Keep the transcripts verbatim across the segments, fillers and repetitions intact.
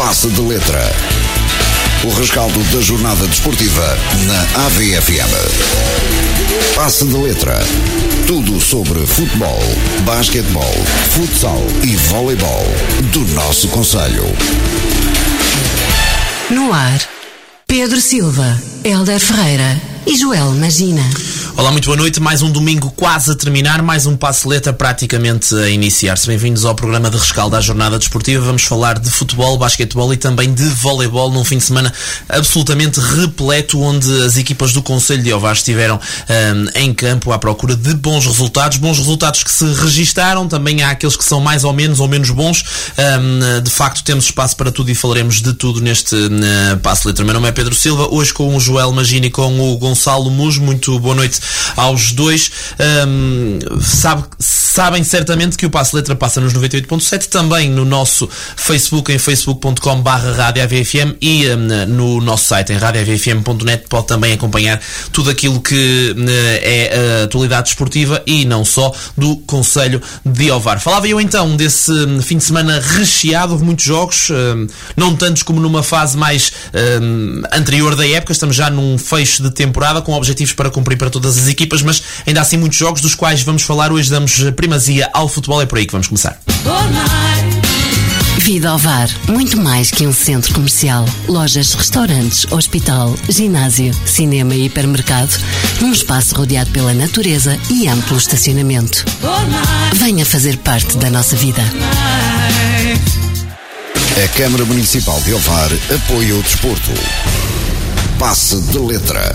Passe de Letra. O rescaldo da jornada desportiva na A V F M. Passe de Letra. Tudo sobre futebol, basquetebol, futsal e voleibol do nosso concelho. No ar, Pedro Silva, Hélder Ferreira e Joel Magina. Olá, muito boa noite. Mais um domingo quase a terminar, mais um Passe Letra praticamente a iniciar-se. Bem-vindos ao programa de rescaldo à jornada desportiva. Vamos falar de futebol, basquetebol e também de voleibol num fim de semana absolutamente repleto, onde as equipas do Concelho de Ovar estiveram um, em campo à procura de bons resultados. Bons resultados que se registaram, também há aqueles que são mais ou menos ou menos bons. Um, de facto, temos espaço para tudo e falaremos de tudo neste uh, Passe Letra. Meu nome é Pedro Silva, hoje com o Joel Magina e com o Gonçalo Mujo. Muito boa noite aos dois. Um, sabe, sabem certamente que o Passe Letra passa nos noventa e oito ponto sete, também no nosso Facebook, em facebook ponto com barra rádio A V F M, e um, no nosso site em rádio a v f m ponto net pode também acompanhar tudo aquilo que uh, é a atualidade desportiva e não só do Concelho de Ovar. Falava eu então desse um, fim de semana recheado, houve muitos jogos, um, não tantos como numa fase mais um, anterior da época. Estamos já num fecho de temporada com objetivos para cumprir para todas as equipas, mas ainda assim muitos jogos dos quais vamos falar. Hoje damos primazia ao futebol, é por aí que vamos começar. Vida Ovar, muito mais que um centro comercial. Lojas, restaurantes, hospital, ginásio, cinema e hipermercado, num espaço rodeado pela natureza e amplo estacionamento. Venha fazer parte da nossa vida. A Câmara Municipal de Ovar apoia o desporto. Passe de Letra.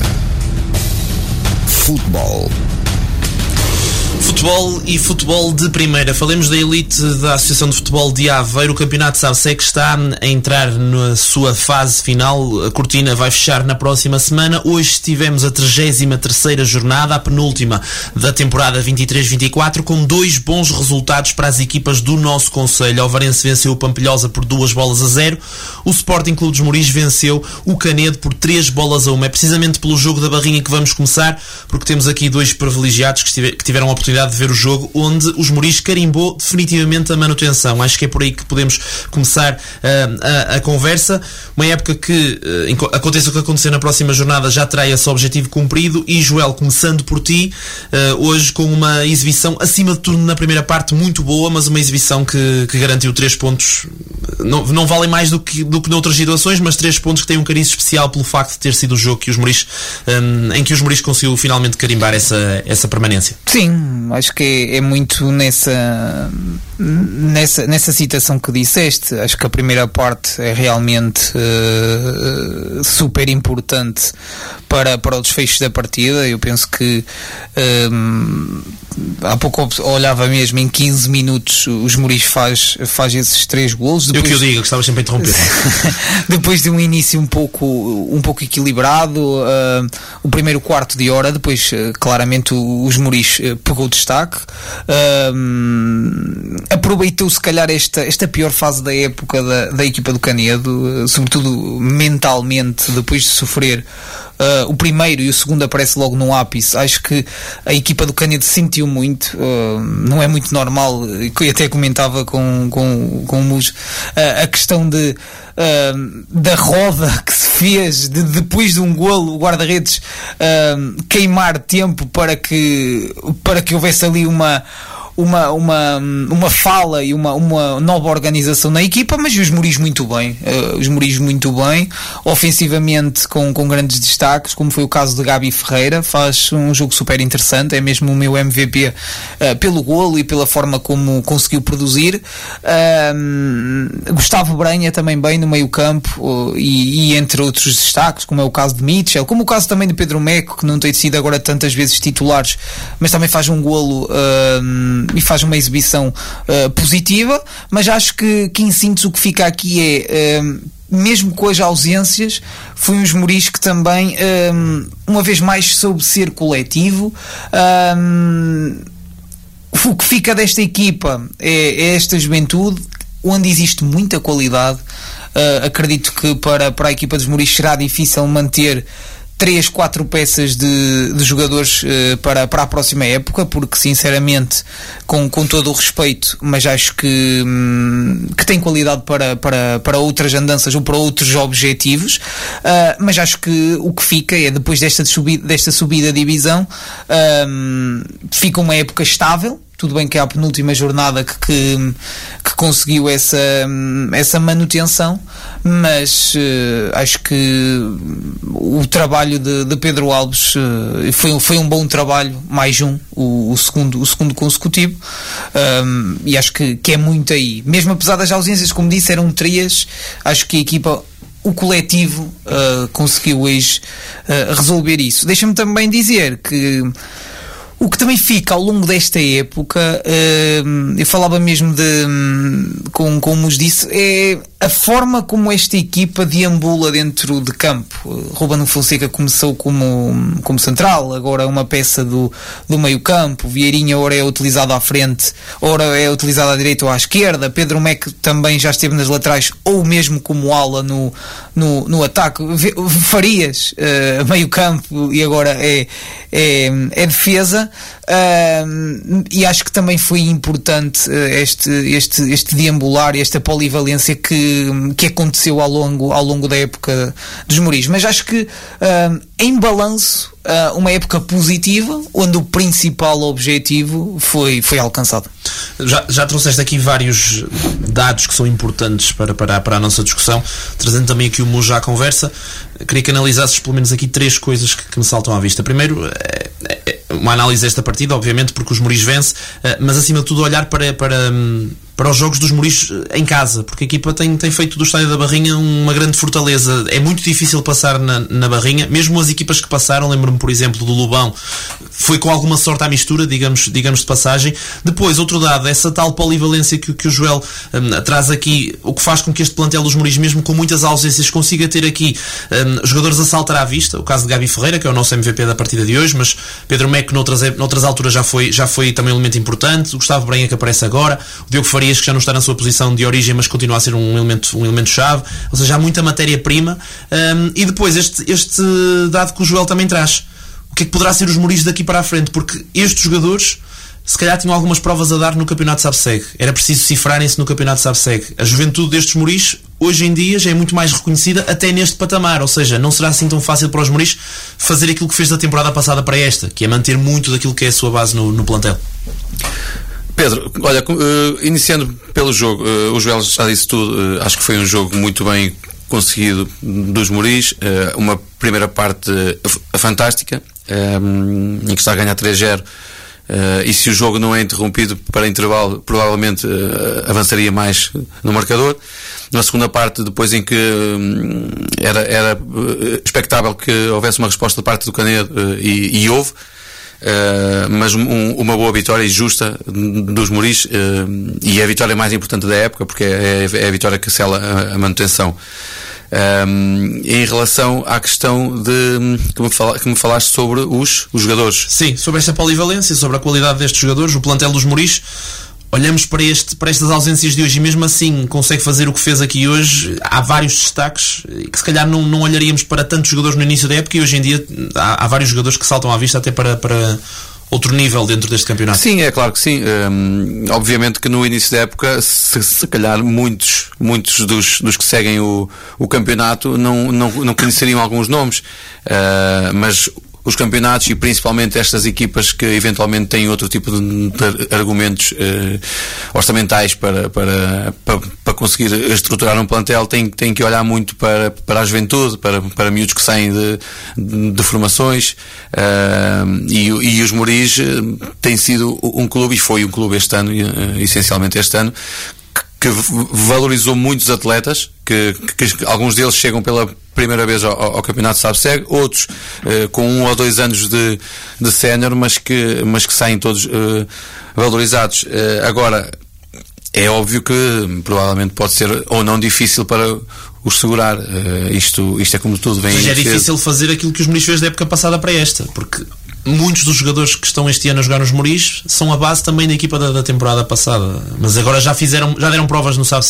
Futebol. Futebol e futebol de primeira. Falemos da elite da Associação de Futebol de Aveiro. O campeonato SAVSEC está a entrar na sua fase final. A cortina vai fechar na próxima semana. Hoje tivemos a trigésima terceira jornada, a penúltima da temporada vinte e três vinte e quatro, com dois bons resultados para as equipas do nosso concelho. O Alvarense venceu o Pampilhosa por duas bolas a zero. O Sporting Clube dos Moris venceu o Canedo por três bolas a uma. É precisamente pelo jogo da Barrinha que vamos começar, porque temos aqui dois privilegiados que tiveram a oportunidade de ver o jogo, onde os Moris carimbou definitivamente a manutenção. Acho que é por aí que podemos começar uh, a, a conversa. Uma época que, uh, aconteça o que acontecer na próxima jornada, já terá esse objetivo cumprido. E Joel, começando por ti, uh, hoje com uma exibição acima de tudo na primeira parte muito boa, mas uma exibição que, que garantiu três pontos. Não, não valem mais do que, do que noutras situações, mas três pontos que têm um cariz especial pelo facto de ter sido o jogo que os Moris, um, em que os Moris conseguiu finalmente carimbar essa, essa permanência. Sim, acho que é, é muito nessa, nessa, nessa citação que disseste. Acho que a primeira parte é realmente uh, super importante para, para o desfecho da partida. Eu penso que um, há pouco olhava mesmo, em quinze minutos os Moris faz, faz esses três golos. Depois, eu que eu digo, que estava sempre a interromper. Depois de um início um pouco, um pouco equilibrado, uh, o primeiro quarto de hora, depois uh, claramente o, os Moris uh, pegou o destaque. Uh, aproveitou se calhar esta, esta pior fase da época da, da equipa do Canedo, uh, sobretudo mentalmente, depois de sofrer Uh, o primeiro e o segundo aparece logo no ápice. Acho que a equipa do Canedo sentiu muito, uh, não é muito normal, eu até comentava com, com, com o Mujo, uh, a questão de Uh, da roda que se fez de, depois de um golo, o guarda-redes uh, queimar tempo para que, para que houvesse ali uma Uma, uma, uma fala e uma, uma nova organização na equipa, mas os Moris muito bem, uh, os Moris muito bem, ofensivamente com, com grandes destaques, como foi o caso de Gabi Ferreira. Faz um jogo super interessante, é mesmo o meu M V P uh, pelo golo e pela forma como conseguiu produzir. uh, Gustavo Branha também bem no meio campo, uh, e, e entre outros destaques, como é o caso de Mitchell, como o caso também de Pedro Meco, que não tem sido agora tantas vezes titulares, mas também faz um golo uh, e faz uma exibição uh, positiva. Mas acho que, que em síntese o que fica aqui é, uh, mesmo com as ausências, foi uns Moris que também uh, uma vez mais soube ser coletivo. uh, o que fica desta equipa é, é esta juventude, onde existe muita qualidade. Uh, acredito que para, para a equipa dos Moris será difícil manter três, quatro peças de, de jogadores uh, para, para a próxima época, porque sinceramente, com, com todo o respeito, mas acho que, hum, que tem qualidade para, para, para outras andanças ou para outros objetivos, uh, mas acho que o que fica é, depois desta subida, desta subida de divisão, um, fica uma época estável. Tudo bem que é a penúltima jornada que, que, que conseguiu essa, essa manutenção, mas uh, acho que o trabalho de, de Pedro Alves uh, foi, foi um bom trabalho, mais um, o, o, segundo, o segundo consecutivo, um, e acho que, que é muito aí. Mesmo apesar das ausências, como disse, eram trias, acho que a equipa, o coletivo, uh, conseguiu hoje uh, resolver isso. Deixa-me também dizer que o que também fica ao longo desta época, uh, eu falava mesmo de, um, com, como os disse, é a forma como esta equipa deambula dentro de campo. Uh, Ruben Fonseca começou como, como central, agora é uma peça do, do meio campo. Vieirinha ora é utilizado à frente, ora é utilizado à direita ou à esquerda. Pedro Mec também já esteve nas laterais ou mesmo como ala no, no, no ataque. Farias, uh, meio campo, e agora é, é, é defesa. Uh, e acho que também foi importante uh, este, este, este deambular e esta polivalência que, que aconteceu ao longo, ao longo da época dos Mouris. Mas acho que uh, em balanço, uh, uma época positiva, onde o principal objetivo foi, foi alcançado. Já, já trouxeste aqui vários dados que são importantes para, para, para a nossa discussão, trazendo também aqui o Mu já à conversa. Queria que analisasses pelo menos aqui três coisas que, que me saltam à vista. Primeiro, é, é uma análise desta partida, obviamente, porque os Mouris vence, mas acima de tudo olhar para, para, para os jogos dos Mouris em casa, porque a equipa tem, tem feito do Estádio da Barrinha uma grande fortaleza. É muito difícil passar na, na Barrinha, mesmo as equipas que passaram, lembro-me por exemplo do Lobão, foi com alguma sorte à mistura, digamos, digamos de passagem. Depois, outro dado, essa tal polivalência que, que o Joel um, traz aqui, o que faz com que este plantel dos Mouris, mesmo com muitas ausências, consiga ter aqui um, jogadores a saltar à vista. O caso de Gabi Ferreira, que é o nosso M V P da partida de hoje, mas Pedro Mec noutras, noutras alturas já foi, já foi também um elemento importante. O Gustavo Brenha, que aparece agora, o Diogo Farias, que já não está na sua posição de origem, mas continua a ser um elemento, um elemento chave. Ou seja, há muita matéria-prima. Um, e depois este, este dado que o Joel também traz, o que é que poderá ser os Mouris daqui para a frente, porque estes jogadores se calhar tinham algumas provas a dar no Campeonato Sabseg. Era preciso cifrarem-se no Campeonato Sabseg. A juventude destes Mouris hoje em dia já é muito mais reconhecida até neste patamar, ou seja, não será assim tão fácil para os Mouris fazer aquilo que fez da temporada passada para esta, que é manter muito daquilo que é a sua base no, no plantel. Pedro, olha, uh, iniciando pelo jogo, uh, o Joel já disse tudo, uh, acho que foi um jogo muito bem conseguido dos Mouris, uh, uma primeira parte uh, fantástica, um, em que está a ganhar três zero, uh, e se o jogo não é interrompido para intervalo, provavelmente uh, avançaria mais no marcador. Na segunda parte, depois em que um, era, era uh, expectável que houvesse uma resposta da parte do Canedo, uh, e, e houve, Uh, mas um, uma boa vitória e justa dos Mouris, uh, e é a vitória mais importante da época, porque é, é a vitória que sela a, a manutenção. Um, em relação à questão de que me, fala, que me falaste sobre os, os jogadores. Sim, sobre esta polivalência, sobre a qualidade destes jogadores, o plantel dos Mouris. Olhamos para, este, para estas ausências de hoje e mesmo assim consegue fazer o que fez aqui hoje. Há vários destaques que se calhar não, não olharíamos para tantos jogadores no início da época, e hoje em dia há, há vários jogadores que saltam à vista até para, para outro nível dentro deste campeonato. Sim, é claro que sim. Um, obviamente que no início da época se, se calhar muitos, muitos dos, dos que seguem o, o campeonato não, não, não conheceriam alguns nomes, uh, mas os campeonatos, e principalmente estas equipas que eventualmente têm outro tipo de, de argumentos eh, orçamentais para, para, para, para conseguir estruturar um plantel, têm, têm que olhar muito para, para a juventude, para, para miúdos que saem de, de, de formações, uh, e, e os Mouris têm sido um clube, e foi um clube este ano, uh, essencialmente este ano, que valorizou muitos atletas, que, que, que alguns deles chegam pela primeira vez ao, ao Campeonato Sabseg, outros uh, com um ou dois anos de, de sénior, mas que, mas que saem todos uh, valorizados. Uh, agora, é óbvio que provavelmente pode ser ou não difícil para os segurar. Uh, isto, isto é como tudo vem. Mas é difícil fazer aquilo que os Mouris fez da época passada para esta, porque muitos dos jogadores que estão este ano a jogar nos Mouris são a base também da equipa da, da temporada passada, mas agora já fizeram, já deram provas no Sabseg.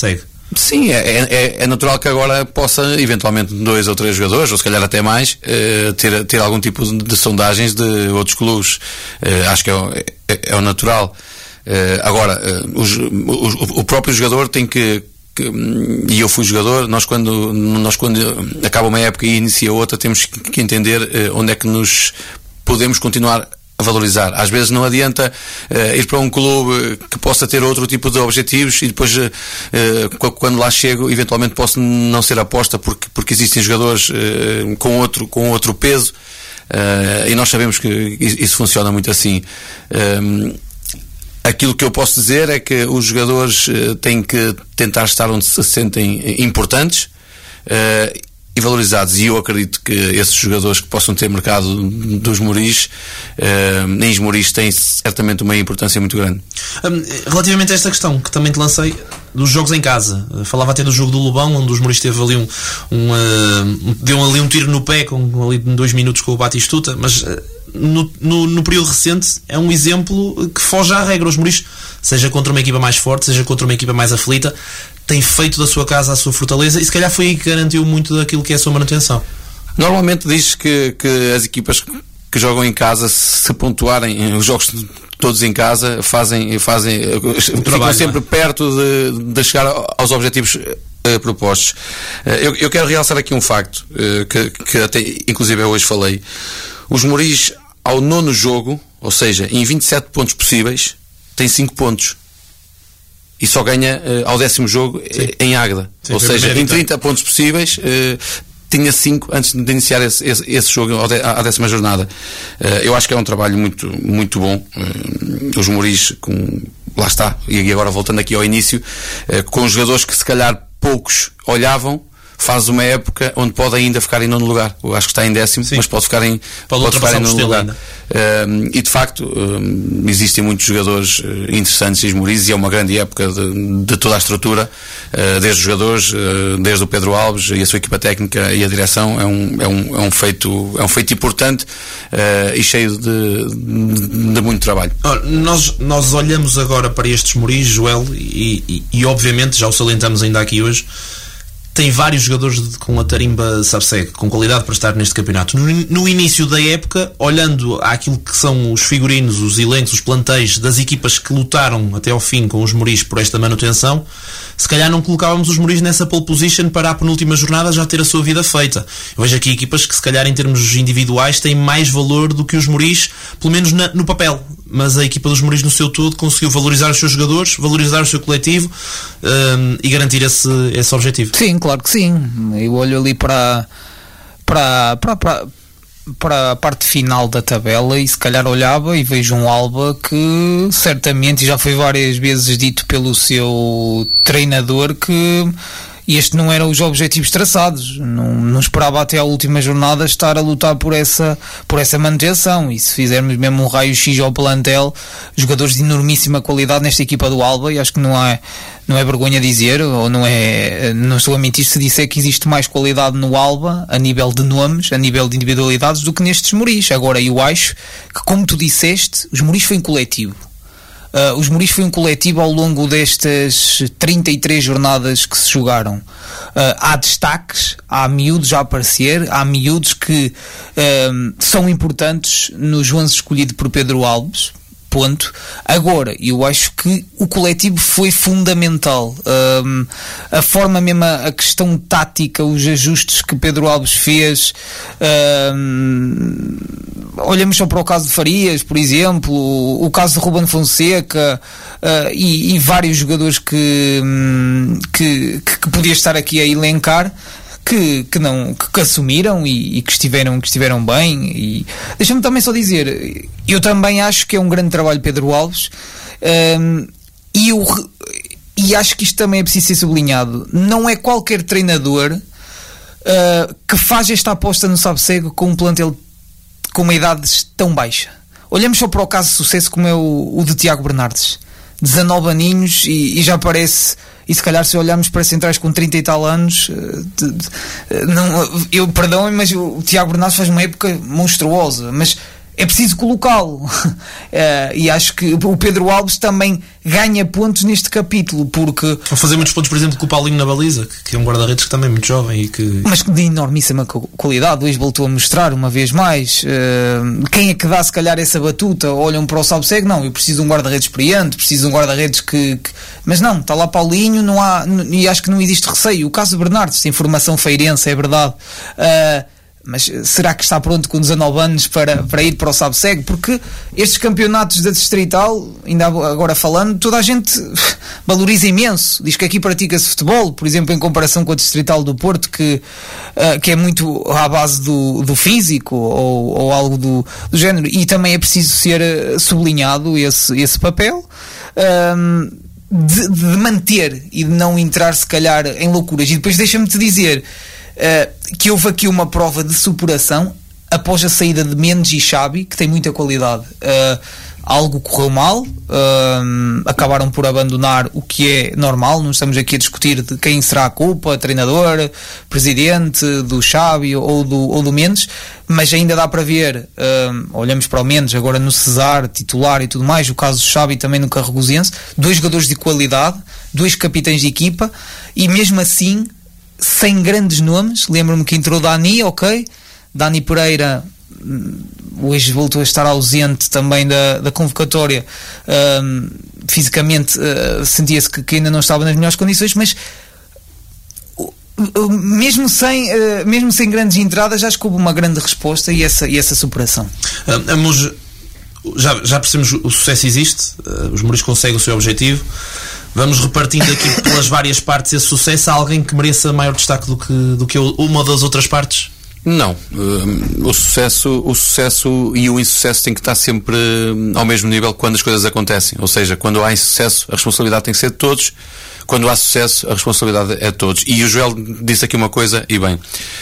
Sim, é, é, é natural que agora possa, eventualmente, dois ou três jogadores, ou se calhar até mais, eh, ter, ter algum tipo de, de sondagens de outros clubes. Eh, acho que é, é, é o natural. Eh, agora, eh, os, os, o próprio jogador tem que, que, e eu fui jogador, nós quando, nós quando acaba uma época e inicia outra, temos que, que entender eh, onde é que nos podemos continuar a valorizar. Às vezes não adianta uh, ir para um clube que possa ter outro tipo de objetivos e depois uh, uh, quando lá chego eventualmente posso não ser aposta porque, porque existem jogadores uh, com, outro, com outro peso uh, e nós sabemos que isso funciona muito assim. Um, aquilo que eu posso dizer é que os jogadores uh, têm que tentar estar onde se sentem importantes uh, e valorizados, e eu acredito que esses jogadores que possam ter mercado dos Moris, eh, em Esmoriz, têm certamente uma importância muito grande. Um, relativamente a esta questão que também te lancei dos jogos em casa, falava até do jogo do Lobão, onde os Moris teve ali um, um uh, deu ali um tiro no pé com ali dois minutos com o Batistuta, mas uh, no, no, no período recente é um exemplo que foge à regra. Os Moris, seja contra uma equipa mais forte, seja contra uma equipa mais aflita, tem feito da sua casa a sua fortaleza, e se calhar foi aí que garantiu muito daquilo que é a sua manutenção. Normalmente diz que, que as equipas que jogam em casa, se pontuarem os jogos todos em casa, fazem, fazem ficam trabalho, sempre é? perto de, de chegar aos objetivos uh, propostos. Uh, eu, eu quero realçar aqui um facto uh, que, que até inclusive eu hoje falei. Os Moris, ao nono jogo, ou seja, em vinte e sete pontos possíveis, têm cinco pontos. E só ganha uh, ao décimo jogo uh, em Águeda. Sim, ou seja, em trinta pontos possíveis, uh, tinha cinco antes de iniciar esse, esse, esse jogo à décima jornada. Uh, eu acho que é um trabalho muito, muito bom. Uh, os Moris, com, lá está, e agora voltando aqui ao início, uh, com jogadores que se calhar poucos olhavam, faz uma época onde pode ainda ficar em nono lugar. Eu acho que está em décimo, sim, mas pode ficar em, pode pode ficar em nono lugar. Uh, e de facto, uh, existem muitos jogadores uh, interessantes em Esmoriz, e é uma grande época de, de toda a estrutura, uh, desde os jogadores, uh, desde o Pedro Alves e a sua equipa técnica e a direção. É um, é um, é um, feito, é um feito importante uh, e cheio de, de, de muito trabalho. Ora, nós, nós olhamos agora para estes Esmoriz, Joel, e, e, e obviamente, já o salientamos ainda aqui hoje, tem vários jogadores de, com a tarimba Sarseg, com qualidade para estar neste campeonato. No, no início da época, olhando àquilo que são os figurinos, os elencos, os plantéis das equipas que lutaram até ao fim com os Moris por esta manutenção, se calhar não colocávamos os Moris nessa pole position para a penúltima jornada já ter a sua vida feita. Eu vejo aqui equipas que, se calhar, em termos individuais, têm mais valor do que os Moris, pelo menos na, no papel. Mas a equipa dos Moris, no seu todo, conseguiu valorizar os seus jogadores, valorizar o seu coletivo um, e garantir esse, esse objetivo. Sim, claro que sim. Eu olho ali para, para, para, para, para a parte final da tabela e se calhar olhava e vejo um Alba que certamente, e já foi várias vezes dito pelo seu treinador, que este não eram os objetivos traçados. Não, não esperava até à última jornada estar a lutar por essa, por essa manutenção. E se fizermos mesmo um raio-x ao plantel, jogadores de enormíssima qualidade nesta equipa do Alba, e acho que não é, não é vergonha dizer, ou não é, não estou a mentir se disser que existe mais qualidade no Alba, a nível de nomes, a nível de individualidades, do que nestes Moris. Agora, eu acho que, como tu disseste, os Moris foi um coletivo. Uh, os Moris foi um coletivo ao longo destas trinta e três jornadas que se jogaram. Uh, há destaques, há miúdos a aparecer, há miúdos que uh, são importantes nos onze escolhido por Pedro Alves. Ponto. Agora, eu acho que o coletivo foi fundamental. Um, a forma mesmo, a questão tática, os ajustes que Pedro Alves fez. Um, olhamos só para o caso de Farias, por exemplo, o, o caso de Ruben Fonseca uh, e, e vários jogadores que, um, que, que, que podia estar aqui a elencar. Que, que, não, que, que assumiram e, e que, estiveram, que estiveram bem. E deixa-me também só dizer, eu também acho que é um grande trabalho Pedro Alves, um, e, eu, e acho que isto também é preciso ser sublinhado. Não é qualquer treinador uh, que faz esta aposta no Sabcego com um plantel com uma idade tão baixa. Olhamos só para o caso de sucesso como é o, o de Tiago Bernardes, dezanove aninhos, e, e já parece. E se calhar, se olharmos para centrais com trinta e tal anos, de, de, não, eu, perdão, mas o Tiago Bernardes faz uma época monstruosa, mas é preciso colocá-lo. uh, e acho que o Pedro Alves também ganha pontos neste capítulo, porque... Vou fazer muitos pontos, por exemplo, com o Paulinho na baliza, que, que é um guarda-redes que também é muito jovem e que... Mas de enormíssima qualidade. Hoje voltou a mostrar uma vez mais. Uh, quem é que dá se calhar essa batuta? Olham para o Salveseg, não, eu preciso de um guarda-redes experiente, preciso de um guarda-redes que, que... Mas não, está lá Paulinho, não há... E acho que não existe receio. O caso de Bernardo, tem formação feirense, é verdade. Uh, Mas será que está pronto com dezanove anos para, para ir para o Salveseg? Porque estes campeonatos da Distrital, ainda agora falando, toda a gente valoriza imenso. Diz que aqui pratica-se futebol, por exemplo, em comparação com a Distrital do Porto, que, uh, que é muito à base do, do físico ou, ou algo do, do género. E também é preciso ser sublinhado esse, esse papel. Um, de, de manter e de não entrar, se calhar, em loucuras. E depois deixa-me-te dizer... Uh, que houve aqui uma prova de superação após a saída de Mendes e Xabi, que tem muita qualidade. Uh, algo correu mal, uh, acabaram por abandonar, o que é normal. Não estamos aqui a discutir de quem será a culpa, treinador, presidente, do Xabi ou do, ou do Mendes, mas ainda dá para ver, uh, olhamos para o Mendes agora no Cesar, titular e tudo mais, o caso do Xabi também no Carregosense, dois jogadores de qualidade, dois capitães de equipa, e mesmo assim sem grandes nomes. Lembro-me que entrou Dani, ok, Dani Pereira hoje voltou a estar ausente também da, da convocatória, um, fisicamente uh, sentia-se que, que ainda não estava nas melhores condições, mas uh, uh, mesmo, sem, uh, mesmo sem grandes entradas, acho que houve uma grande resposta e essa, e essa superação. Vamos, já, já percebemos o sucesso existe, uh, os Mouris conseguem o seu objetivo. Vamos repartindo aqui pelas várias partes esse sucesso. Há alguém que mereça maior destaque do que, do que uma das outras partes? Não. O sucesso, o sucesso e o insucesso têm que estar sempre ao mesmo nível quando as coisas acontecem. Ou seja, quando há insucesso, a responsabilidade tem que ser de todos. Quando há sucesso, a responsabilidade é de todos. E o Joel disse aqui uma coisa, e bem,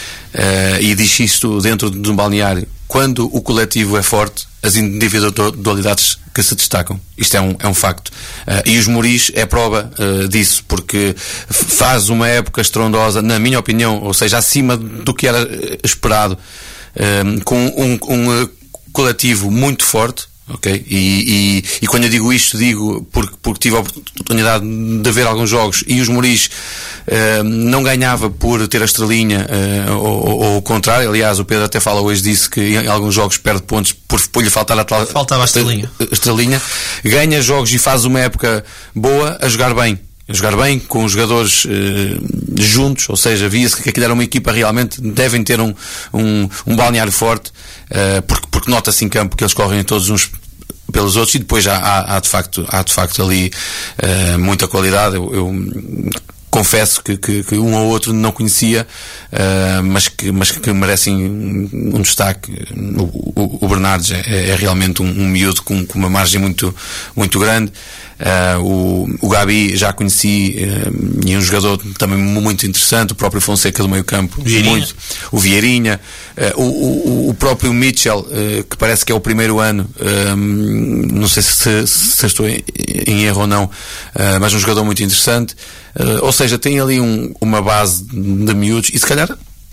uh, e diz isto dentro de um balneário: quando o coletivo é forte, as individualidades que se destacam. Isto é um, é um facto. Uh, e os Mouris é prova uh, disso, porque faz uma época estrondosa, na minha opinião, ou seja, acima do que era esperado, uh, com um, um coletivo muito forte. Ok? E, e, e quando eu digo isto, digo porque, porque tive a oportunidade de ver alguns jogos e os Mouris uh, não ganhava por ter a estrelinha, uh, ou, ou o contrário. Aliás, o Pedro até fala hoje disso, que em alguns jogos perde pontos por, por lhe faltar a tal, faltava a estrelinha. A estrelinha. Ganha jogos e faz uma época boa a jogar bem. A jogar bem, com os jogadores uh, juntos, ou seja, via-se que aquilo era uma equipa realmente, devem ter um, um, um balneário forte, uh, porque, porque nota-se em campo que eles correm todos uns pelos outros, e depois há, há, há, de, facto, há de facto ali uh, muita qualidade. Eu, eu confesso que, que, que um ou outro não conhecia, uh, mas, que, mas que merecem um destaque. O, o, o Bernardes é, é realmente um, um miúdo com, com uma margem muito, muito grande. Uh, o, o Gabi já conheci, uh, e é um jogador também muito interessante. O próprio Fonseca do meio campo, muito. O Vieirinha, uh, o, o, o próprio Mitchell, uh, que parece que é o primeiro ano, uh, não sei se, se estou em, em erro ou não, uh, mas um jogador muito interessante. Uh, ou seja, tem ali um, uma base de miúdos, e se calhar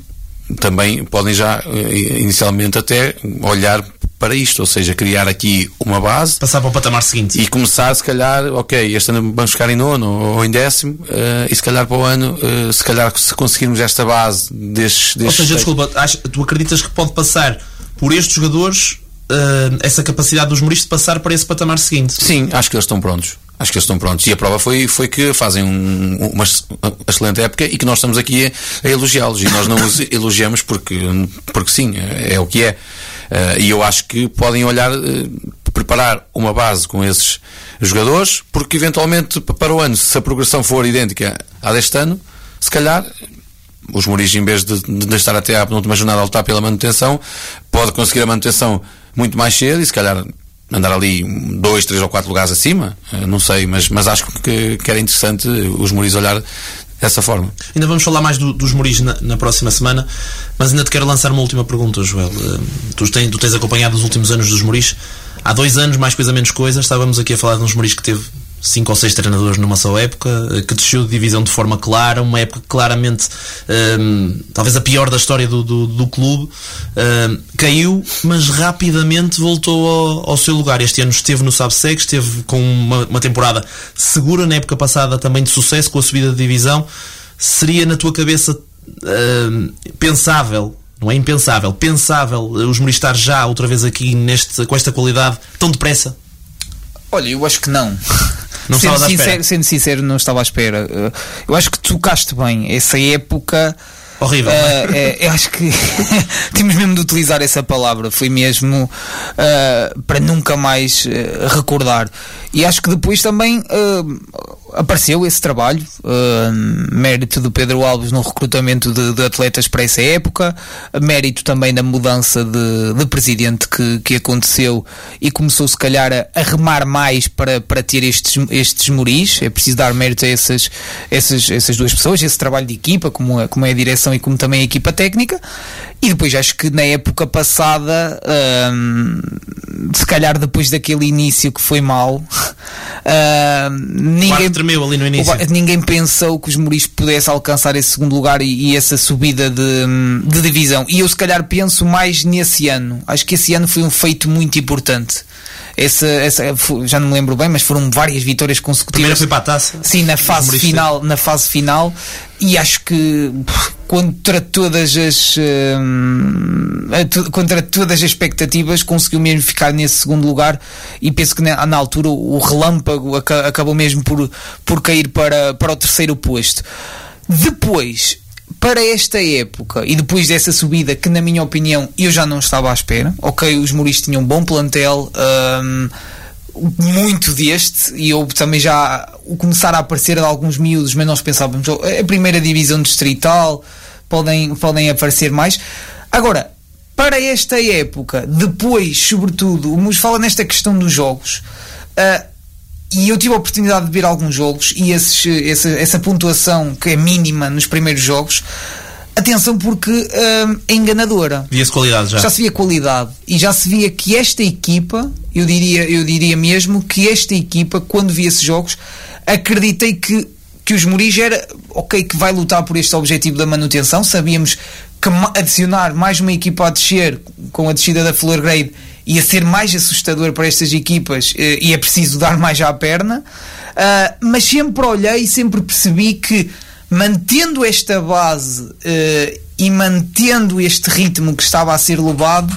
também podem já uh, inicialmente até olhar para isto, ou seja, criar aqui uma base, passar para o patamar seguinte e começar, se calhar, ok, este ano vamos ficar em nono ou em décimo, uh, e se calhar para o ano, uh, se calhar se conseguirmos esta base destes, destes ou seja, desculpa, acho, tu acreditas que pode passar por estes jogadores uh, essa capacidade dos Mouris de passar para esse patamar seguinte? Sim, acho que eles estão prontos. Acho que eles estão prontos. E a prova foi, foi que fazem um, uma excelente época e que nós estamos aqui a, a elogiá-los. E nós não os elogiamos porque, porque sim, é, é o que é. Uh, e eu acho que podem olhar, uh, preparar uma base com esses jogadores, porque eventualmente para o ano, se a progressão for idêntica à deste ano, se calhar os Mouris, em vez de, de estar até à penúltima jornada a lutar pela manutenção, pode conseguir a manutenção muito mais cedo e se calhar andar ali dois, três ou quatro lugares acima, não sei, mas, mas acho que, que era interessante os Mouris olhar dessa forma. Ainda vamos falar mais do, dos Mouris na, na próxima semana, mas ainda te quero lançar uma última pergunta, Joel. Tu tens, tu tens acompanhado os últimos anos dos Mouris. Há dois anos, mais coisa menos coisa, estávamos aqui a falar de uns Mouris que teve cinco ou seis treinadores numa só época, que desceu de divisão de forma clara, uma época claramente um, talvez a pior da história do, do, do clube, um, caiu, mas rapidamente voltou ao, ao seu lugar. Este ano esteve no Sabseg, esteve com uma, uma temporada segura, na época passada também de sucesso, com a subida de divisão. Seria na tua cabeça um, pensável, não é impensável, pensável os Mouris estar já outra vez aqui neste, com esta qualidade tão depressa? Olha, eu acho que não. Não sendo, estava à sincero, espera. sendo sincero, não estava à espera. Eu acho que tocaste bem essa época. Horrível. Uh, é, eu acho que temos mesmo de utilizar essa palavra. Foi mesmo uh, para nunca mais uh, recordar. E acho que depois também uh, apareceu esse trabalho, uh, mérito do Pedro Alves no recrutamento de, de atletas para essa época, mérito também da mudança de, de presidente que, que aconteceu e começou se calhar a, a remar mais para, para ter estes, estes Mouris. É preciso dar mérito a essas, essas, essas duas pessoas, esse trabalho de equipa, como é, como é a direção e como também a equipa técnica. E depois acho que na época passada, hum, se calhar depois daquele início que foi mau, hum, ninguém, tremeu ali no início. ninguém pensou que os Mouris pudessem alcançar esse segundo lugar e, e essa subida de, de divisão. E eu se calhar penso mais nesse ano. Acho que esse ano foi um feito muito importante. Essa, essa, já não me lembro bem, mas foram várias vitórias consecutivas. Primeiro foi para a taça. Sim, na fase final, na fase final. E acho que contra todas as hum, contra todas as expectativas conseguiu mesmo ficar nesse segundo lugar. E penso que na, na altura o relâmpago aca, acabou mesmo por, por cair para, para o terceiro posto. Depois, para esta época e depois dessa subida, que na minha opinião eu já não estava à espera. Ok, os Mouris tinham um bom plantel, hum, muito deste, e houve também já o começar a aparecer de alguns miúdos, mas nós pensávamos, oh, a primeira divisão distrital, podem, podem aparecer mais. Agora, para esta época, depois, sobretudo, o Mouris fala nesta questão dos jogos, uh, e eu tive a oportunidade de ver alguns jogos, e esses, essa, essa pontuação que é mínima nos primeiros jogos, atenção, porque hum, é enganadora. Via-se qualidade já. Já se via qualidade. E já se via que esta equipa, eu diria, eu diria mesmo que esta equipa, quando via esses jogos, acreditei que, que os Mouris era, ok, que vai lutar por este objetivo da manutenção. Sabíamos que adicionar mais uma equipa a descer, com a descida da Floor Grade, ia ser mais assustador para estas equipas, e é preciso dar mais à perna. Uh, mas sempre olhei e sempre percebi que, mantendo esta base uh, e mantendo este ritmo que estava a ser levado,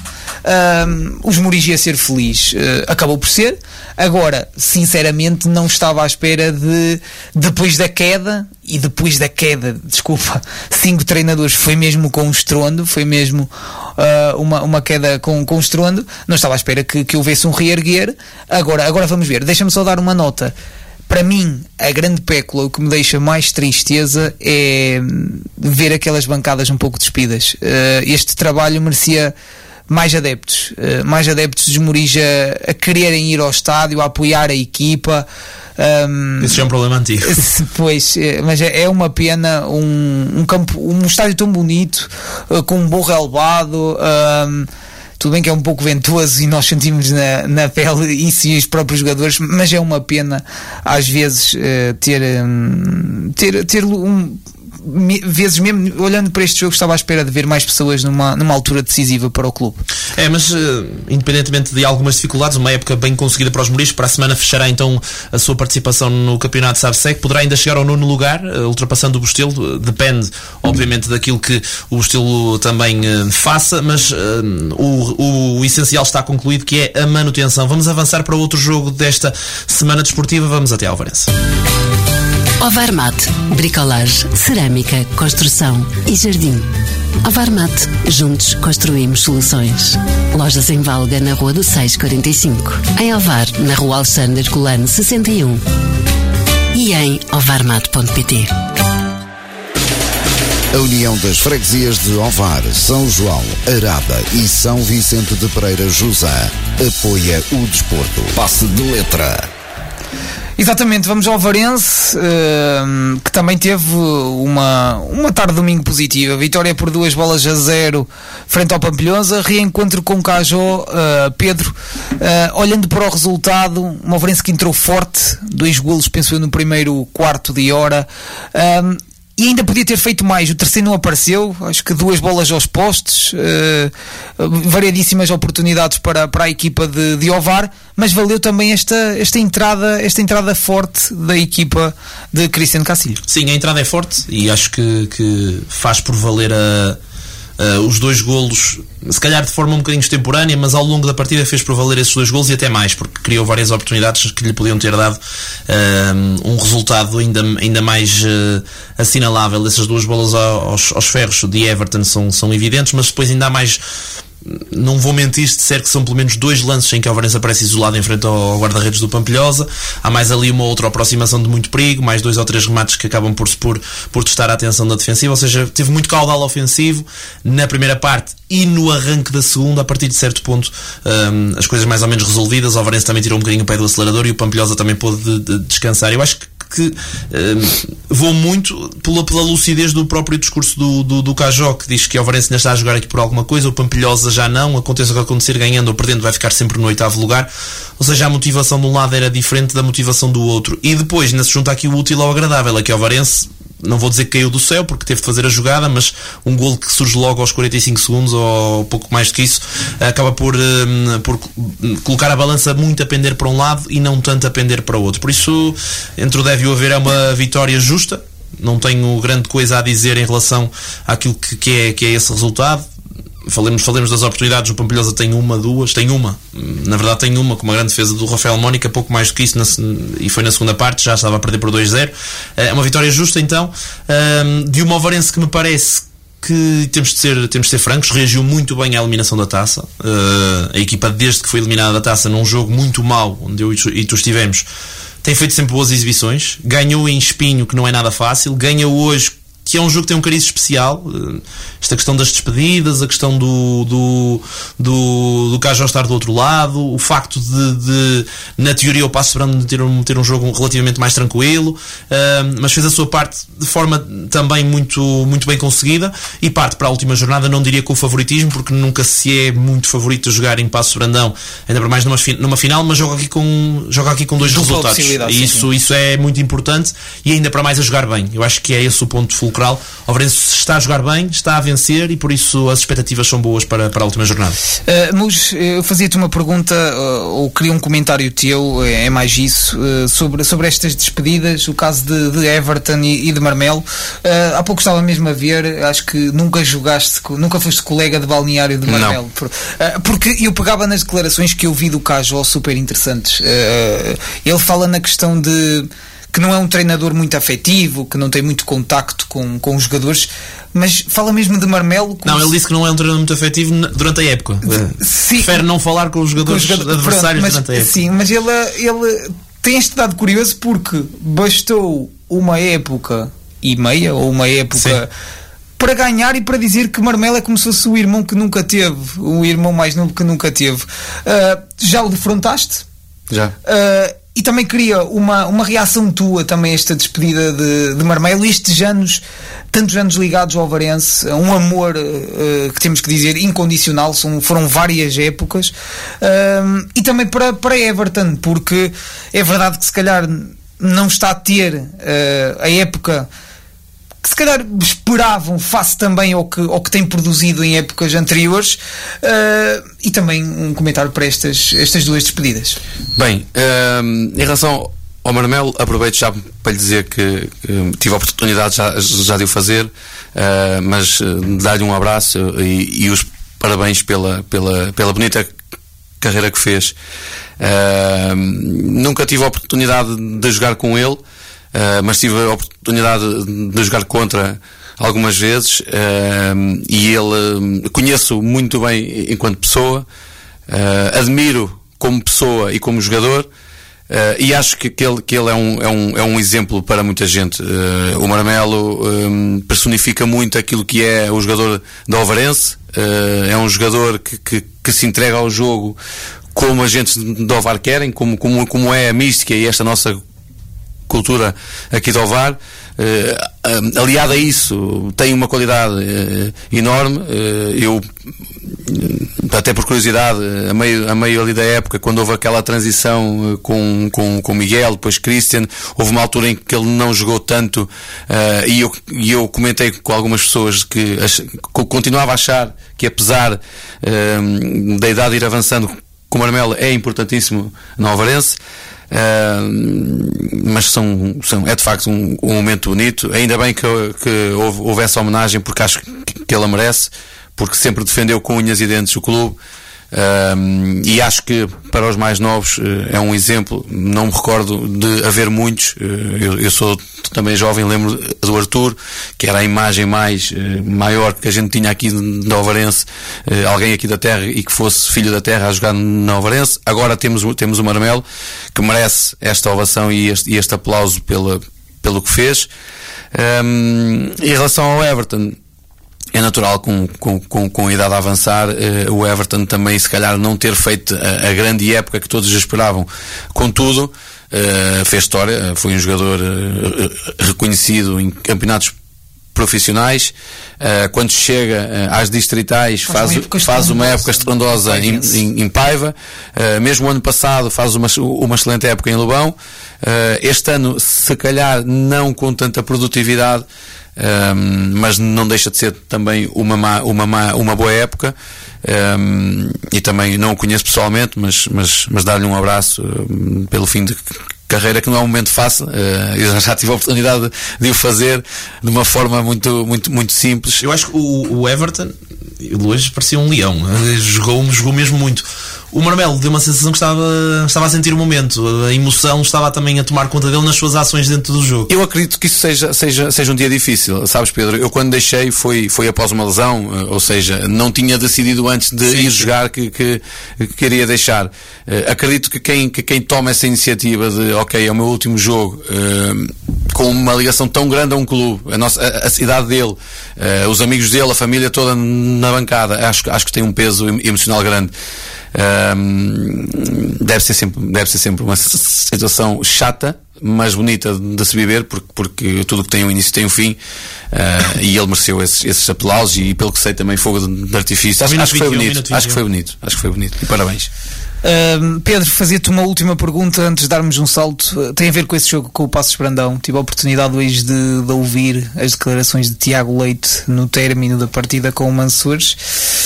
uh, os Mouris ia ser feliz. Uh, acabou por ser. Agora, sinceramente, não estava à espera de, depois da queda, e depois da queda, desculpa, cinco treinadores, foi mesmo com um estrondo, foi mesmo uh, uma, uma queda com, com um estrondo. Não estava à espera que, que houvesse um reerguer. Agora, agora vamos ver. Deixa-me só dar uma nota. Para mim, a grande pécula, o que me deixa mais tristeza é ver aquelas bancadas um pouco despidas. Uh, este trabalho merecia mais adeptos, uh, mais adeptos dos Mouris a, a quererem ir ao estádio, a apoiar a equipa. Um, Isso já é um problema antigo. Pois, mas é uma pena um, um campo, um estádio tão bonito, uh, com um bom relevado. Um, Tudo bem que é um pouco ventoso e nós sentimos na, na pele isso e os próprios jogadores, mas é uma pena às vezes uh, ter, um, ter, ter um, vezes mesmo olhando para este jogo estava à espera de ver mais pessoas numa, numa altura decisiva para o clube. É, mas uh, independentemente de algumas dificuldades, uma época bem conseguida para os Mouris, para a semana fechará então a sua participação no campeonato Sabseg, poderá ainda chegar ao nono lugar, uh, ultrapassando o Bustelo. Depende obviamente daquilo que o Bustelo também uh, faça, mas uh, o, o, o essencial está concluído, que é a manutenção. Vamos avançar para outro jogo desta semana desportiva. Vamos até Alvarense. Ovarmat, bricolagem, cerâmica, construção e jardim. Ovarmat, juntos construímos soluções. Lojas em Valga, na Rua do seis quarenta e cinco. Em Ovar, na Rua Alexandre Colano sessenta e um. E em ovarmat ponto pt. A União das Freguesias de Ovar, São João, Arada e São Vicente de Pereira Jusã apoia o desporto. Passe de letra. Exatamente, vamos ao Varense, uh, que também teve uma, uma tarde de domingo positiva. Vitória por duas bolas a zero frente ao Pampilhosa. Reencontro com o Cajó. uh, Pedro, uh, olhando para o resultado, uma Varense que entrou forte, dois golos, penso eu, no primeiro quarto de hora. Uh, E ainda podia ter feito mais. O terceiro não apareceu. Acho que duas bolas aos postes, uh, variadíssimas oportunidades para, para a equipa de, de Ovar, mas valeu também esta, esta, entrada, esta entrada forte da equipa de Cristiano Cacilho. Sim, a entrada é forte e acho que, que faz por valer a, a, os dois golos, se calhar de forma um bocadinho extemporânea, mas ao longo da partida fez por valer esses dois golos e até mais, porque criou várias oportunidades que lhe podiam ter dado um, um resultado ainda, ainda mais uh, assinalável. Essas duas bolas aos, aos ferros de Everton são, são evidentes, mas depois ainda há mais. Não vou mentir se disser que são pelo menos dois lances em que o Varense aparece isolado em frente ao guarda-redes do Pampilhosa. Há mais ali uma outra aproximação de muito perigo, mais dois ou três remates que acabam por, por, por testar a atenção da defensiva. Ou seja, teve muito caudal ofensivo na primeira parte e no arranque da segunda. A partir de certo ponto um, as coisas mais ou menos resolvidas. O Varense também tirou um bocadinho o pé do acelerador e o Pampilhosa também pôde de, de descansar. Eu acho que que um, vou muito pela, pela lucidez do próprio discurso do, do, do Cajó, que diz que o Varense ainda está a jogar aqui por alguma coisa, o Pampilhosa já não, aconteça o que acontecer, ganhando ou perdendo vai ficar sempre no oitavo lugar. Ou seja, a motivação de um lado era diferente da motivação do outro, e depois ainda se junta aqui o útil ao agradável, é que o Varense, não vou dizer que caiu do céu porque teve de fazer a jogada, mas um golo que surge logo aos quarenta e cinco segundos ou pouco mais do que isso acaba por, um, por colocar a balança muito a pender para um lado e não tanto a pender para o outro. Por isso, entre o deve e o haver, é uma vitória justa. Não tenho grande coisa a dizer em relação àquilo que, que, é, que é esse resultado. Falemos, falemos das oportunidades. O Pampilhosa tem uma, duas, tem uma, na verdade tem uma, com uma grande defesa do Rafael Mónica, pouco mais do que isso, na, e foi na segunda parte, já estava a perder por dois a zero. É uma vitória justa então, de uma Ovarense que me parece que temos de ser, temos de ser francos, reagiu muito bem à eliminação da taça. A equipa, desde que foi eliminada da taça num jogo muito mau, onde eu e tu estivemos, tem feito sempre boas exibições, ganhou em Espinho, que não é nada fácil, ganha hoje, que é um jogo que tem um cariz especial. Esta questão das despedidas, a questão do do, do, do Cajó estar do outro lado, o facto de, de na teoria, o Paços de Ferreira ter um, ter um jogo relativamente mais tranquilo, uh, mas fez a sua parte de forma também muito, muito bem conseguida, e parte para a última jornada, não diria com o favoritismo, porque nunca se é muito favorito a jogar em Paços de Brandão, ainda para mais numa, numa final, mas joga aqui com, joga aqui com dois Dupla resultados, e isso, isso é muito importante, e ainda para mais a jogar bem. Eu acho que é esse o ponto fulcral. O Varense está a jogar bem, está a vencer, e por isso as expectativas são boas para, para a última jornada. Uh, Mus, eu fazia-te uma pergunta, uh, ou queria um comentário teu, é mais isso, uh, sobre, sobre estas despedidas, o caso de, de Everton e, e de Marmelo. Uh, há pouco estava mesmo a ver, acho que nunca jogaste, nunca foste colega de balneário de Marmelo. Por, uh, porque eu pegava nas declarações que eu vi do Cajó, super interessantes. Uh, ele fala na questão de que não é um treinador muito afetivo, que não tem muito contacto com, com os jogadores, mas fala mesmo de Marmelo. Não, ele disse que não é um treinador muito afetivo durante a época. Sim, prefere não falar com os jogadores, com os jogadores adversários, pronto, mas, durante a época. Sim, mas ele, ele tem este dado curioso, porque bastou uma época e meia, ou uma época, sim, para ganhar e para dizer que Marmelo é como se fosse o irmão que nunca teve, o irmão mais novo que nunca teve. Uh, já o defrontaste? Já. Uh, E também queria uma, uma reação tua também a esta despedida de, de Marmelo, estes anos, tantos anos ligados ao Varense, um amor uh, que temos que dizer incondicional, são, foram várias épocas, uh, e também para, para Everton, porque é verdade que se calhar não está a ter uh, a época que se calhar esperavam face também ao que, ao que tem produzido em épocas anteriores, uh, e também um comentário para estas, estas duas despedidas. Bem, uh, em relação ao Marmelo, aproveito já para lhe dizer que, que tive a oportunidade já, já de o fazer, uh, mas uh, dar-lhe um abraço e, e os parabéns pela, pela, pela bonita carreira que fez. Uh, nunca tive a oportunidade de jogar com ele, Uh, mas tive a oportunidade de jogar contra algumas vezes, uh, e ele uh, conheço muito bem enquanto pessoa, uh, admiro como pessoa e como jogador, uh, e acho que, que, ele, que ele é um, é, um, é um exemplo para muita gente. Uh, o Marmelo um, personifica muito aquilo que é o jogador da Ovarense, uh, é um jogador que, que, que se entrega ao jogo como a gente do Ovar querem, como, como, como é a mística e esta nossa cultura aqui do Ovar. Uh, aliado a isso, tem uma qualidade uh, enorme. Uh, eu, até por curiosidade, a meio, a meio ali da época, quando houve aquela transição uh, com, com, com Miguel, depois Christian, houve uma altura em que ele não jogou tanto, uh, e, eu, e eu comentei com algumas pessoas que, ach, que continuava a achar que, apesar uh, da idade ir avançando, que o Marmelo é importantíssimo no Ovarense. Uh, mas são, são, é de facto um, um momento bonito. Ainda bem que, que houve, houve essa homenagem, porque acho que, que ela merece, porque sempre defendeu com unhas e dentes o clube. Uh, e acho que para os mais novos uh, é um exemplo. Não me recordo de haver muitos. uh, eu, eu sou também jovem, lembro do Arthur, que era a imagem mais uh, maior que a gente tinha aqui no Ovarense, uh, alguém aqui da terra e que fosse filho da terra a jogar no Ovarense. Agora temos, temos o Marmelo, que merece esta ovação e este, e este aplauso pela, pelo que fez. Um, em relação ao Everton, é natural, com, com, com, com a idade a avançar, uh, o Everton também se calhar não ter feito a, a grande época que todos esperavam. Contudo, uh, fez história, foi um jogador uh, reconhecido em campeonatos profissionais. Uh, quando chega uh, às distritais, faz, faz, faz uma época estrondosa em, em, em Paiva. Uh, mesmo o ano passado faz uma, uma excelente época em Lobão. Uh, este ano, se calhar não com tanta produtividade, Um, mas não deixa de ser também uma, má, uma, má, uma boa época. Um, e também não o conheço pessoalmente, mas, mas, mas dar-lhe um abraço um, pelo fim de carreira, que não é um momento fácil. Uh, eu já tive a oportunidade de, de o fazer de uma forma muito, muito, muito simples. Eu acho que o, o Everton, o Luís, parecia um leão, jogou, jogou mesmo muito. O Marmelo deu uma sensação que estava, estava a sentir o momento, a emoção estava também a tomar conta dele nas suas ações dentro do jogo. Eu acredito que isso seja, seja, seja um dia difícil, sabes, Pedro? Eu, quando deixei, foi, foi após uma lesão, ou seja, não tinha decidido antes de sim, ir sim. jogar que, que, que queria deixar. Uh, acredito que quem, que quem toma essa iniciativa de, ok, é o meu último jogo, uh, com uma ligação tão grande a um clube, a, nossa, a, a cidade dele, uh, os amigos dele, a família toda na bancada, acho, acho que tem um peso emocional grande. Um, deve ser sempre, deve ser sempre uma situação chata, mas bonita de se viver, porque, porque tudo que tem um início tem um fim, uh, e ele mereceu esses, esses aplausos, e pelo que sei também fogo de artifício. Acho, acho que foi bonito, acho que foi bonito, acho que foi bonito, e parabéns. Uh, Pedro, fazia-te uma última pergunta antes de darmos um salto. Uh, tem a ver com esse jogo com o Paços Brandão. Tive a oportunidade hoje de, de ouvir as declarações de Tiago Leite no término da partida com o Mansures,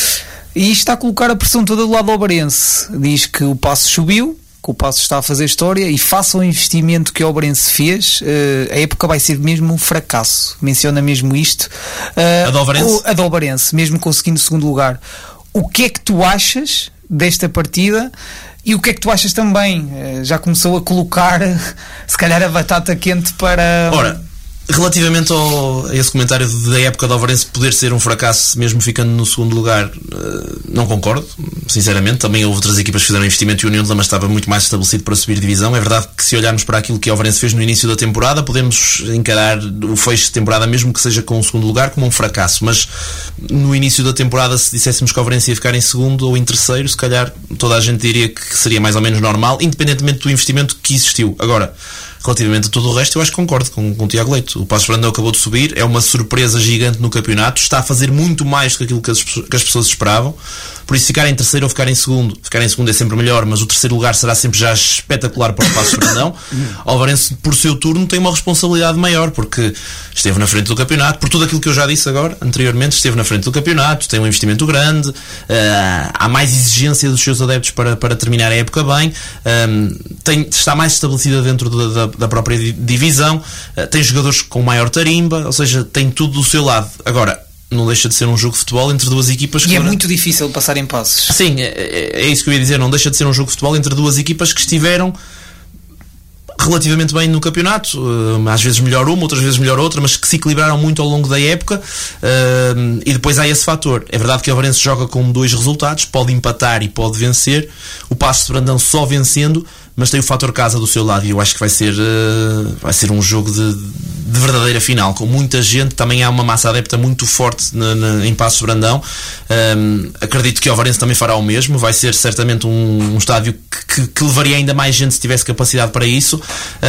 e está a colocar a pressão toda do lado do Obarense. Diz que o Paços subiu, que o Paços está a fazer história, e faça o investimento que o Obarense fez, uh, a época vai ser mesmo um fracasso. Menciona mesmo isto. Uh, a do Obarense? A do Obarense, mesmo conseguindo o segundo lugar. O que é que tu achas desta partida? E o que é que tu achas também? Uh, já começou a colocar, se calhar, a batata quente para... Ora, relativamente ao, a esse comentário da época do Ovarense poder ser um fracasso mesmo ficando no segundo lugar, não concordo, sinceramente. Também houve outras equipas que fizeram investimento e o União de Lama estava muito mais estabelecido para subir divisão. É verdade que, se olharmos para aquilo que o Ovarense fez no início da temporada, podemos encarar o fecho de temporada, mesmo que seja com o segundo lugar, como um fracasso. Mas no início da temporada, se disséssemos que o Ovarense ia ficar em segundo ou em terceiro, se calhar toda a gente diria que seria mais ou menos normal, independentemente do investimento que existiu. Agora, relativamente a todo o resto, eu acho que concordo com, com o Tiago Leite. O Paços Brandão acabou de subir, é uma surpresa gigante no campeonato, está a fazer muito mais do que aquilo que as, que as pessoas esperavam. Por isso, ficar em terceiro ou ficar em segundo, ficar em segundo é sempre melhor, mas o terceiro lugar será sempre já espetacular para o Paços Brandão. O Ovarense, por seu turno, tem uma responsabilidade maior, porque esteve na frente do campeonato, por tudo aquilo que eu já disse agora, anteriormente, esteve na frente do campeonato, tem um investimento grande, uh, há mais exigência dos seus adeptos para, para terminar a época bem, um, tem, está mais estabelecida dentro da, da, da própria divisão, uh, tem jogadores com maior tarimba, ou seja, tem tudo do seu lado. Agora, não deixa de ser um jogo de futebol entre duas equipas que... E é muito difícil passar em passos. Sim, é, é isso que eu ia dizer, não deixa de ser um jogo de futebol entre duas equipas que estiveram relativamente bem no campeonato, às vezes melhor uma, outras vezes melhor outra, mas que se equilibraram muito ao longo da época, e depois há esse fator. É verdade que o Ovarense joga com dois resultados, pode empatar e pode vencer. O Paços de Brandão só vencendo, mas tem o fator casa do seu lado, e eu acho que vai ser, uh, vai ser um jogo de, de verdadeira final, com muita gente. Também há uma massa adepta muito forte na, na, em Paços de Brandão. Um, acredito que o Ovarense também fará o mesmo. Vai ser certamente um, um estádio que, que, que levaria ainda mais gente se tivesse capacidade para isso,